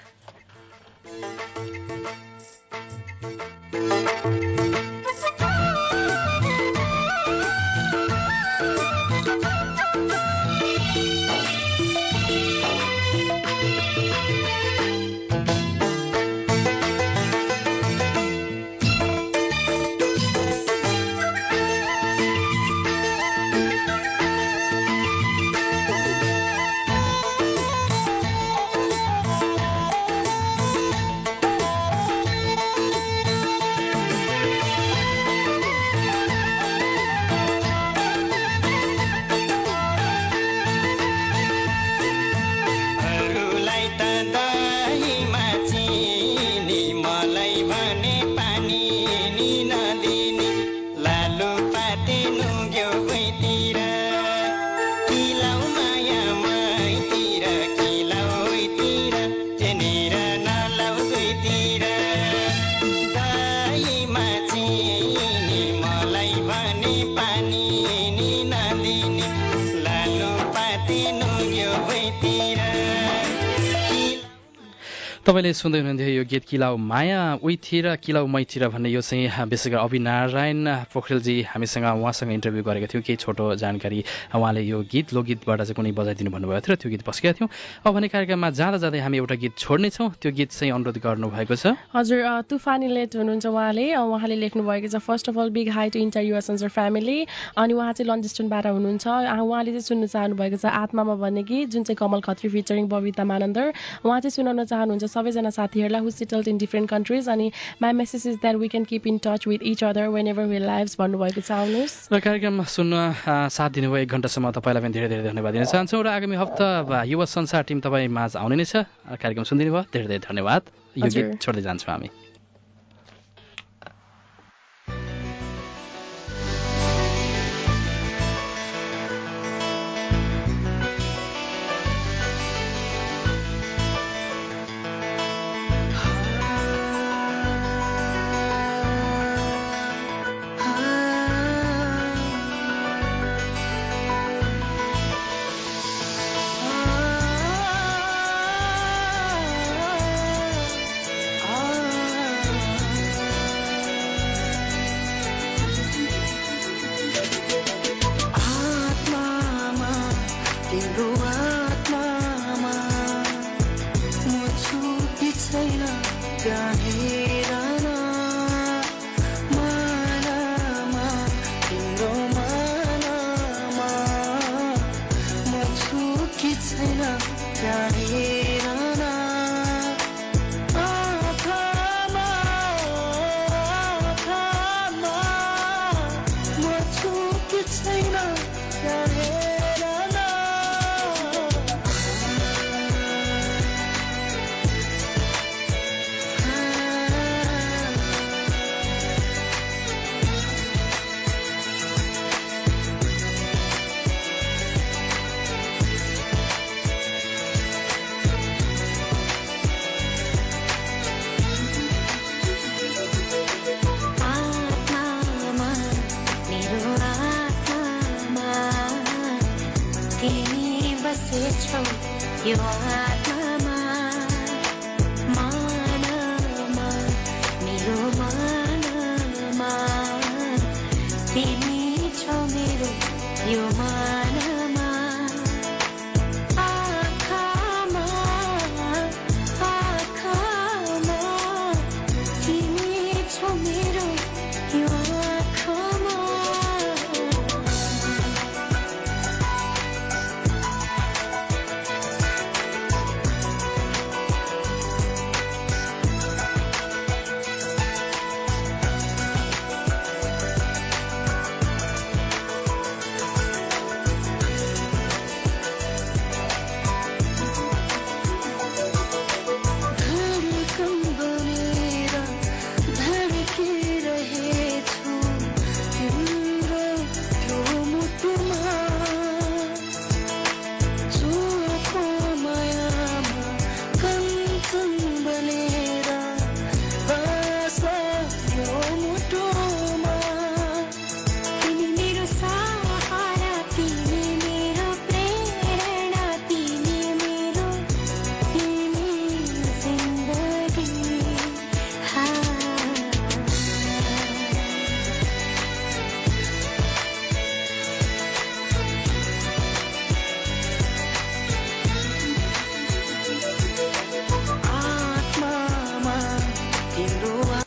तपाईँले सुन्दै हुनुहुन्थ्यो यो गीत किलाउ माया उहीतिर किलाउ मैतिर भन्ने यो चाहिँ विशेष गरी अविनारायण पोखरेलजी हामीसँग उहाँसँग इन्टरभ्यू गरेको थियो, केही छोटो जानकारी उहाँले यो गीत लोकगीतबाट चाहिँ कुनै बजाइदिनु भन्नुभएको थियो र त्यो गीत बसेका थियौँ। अब भने कार्यक्रममा जाँदा जाँदै हामी एउटा गीत छोड्नेछौँ, त्यो गीत चाहिँ अनुरोध गर्नुभएको छ हजुर तुफानी लेट हुनुहुन्छ उहाँले उहाँले लेख्नु भएको छ first of all big hi to inter your sons family, अनि उहाँ चाहिँ लन्डनबाट हुनुहुन्छ, उहाँले चाहिँ सुन्नु चाहनु भएको छ आत्मामा भन्ने गीत जुन चाहिँ कमल खत्री फिचरिङ बबिता मानन्दर, उहाँ चाहिँ सुनाउन चाहनुहुन्छ सबैजना साथीहरूलाई who settled in different countries, अनि my message is that we can keep in touch with each other whenever we lives भन्नुभएको छ। आउनुहोस् र कार्यक्रममा सुन्न साथ दिनुभयो एक घन्टासम्म तपाईँलाई पनि धेरै धेरै धन्यवाद दिन चाहन्छौँ र आगामी हप्ता युवा संसार टिम तपाईँ माझ आउने नै छ। कार्यक्रम सुनिदिनु भयो, धेरै धेरै धन्यवाद। यो गीत छोड्दै जान्छौँ हामी। तिमी बसेछौ यो आत्मामा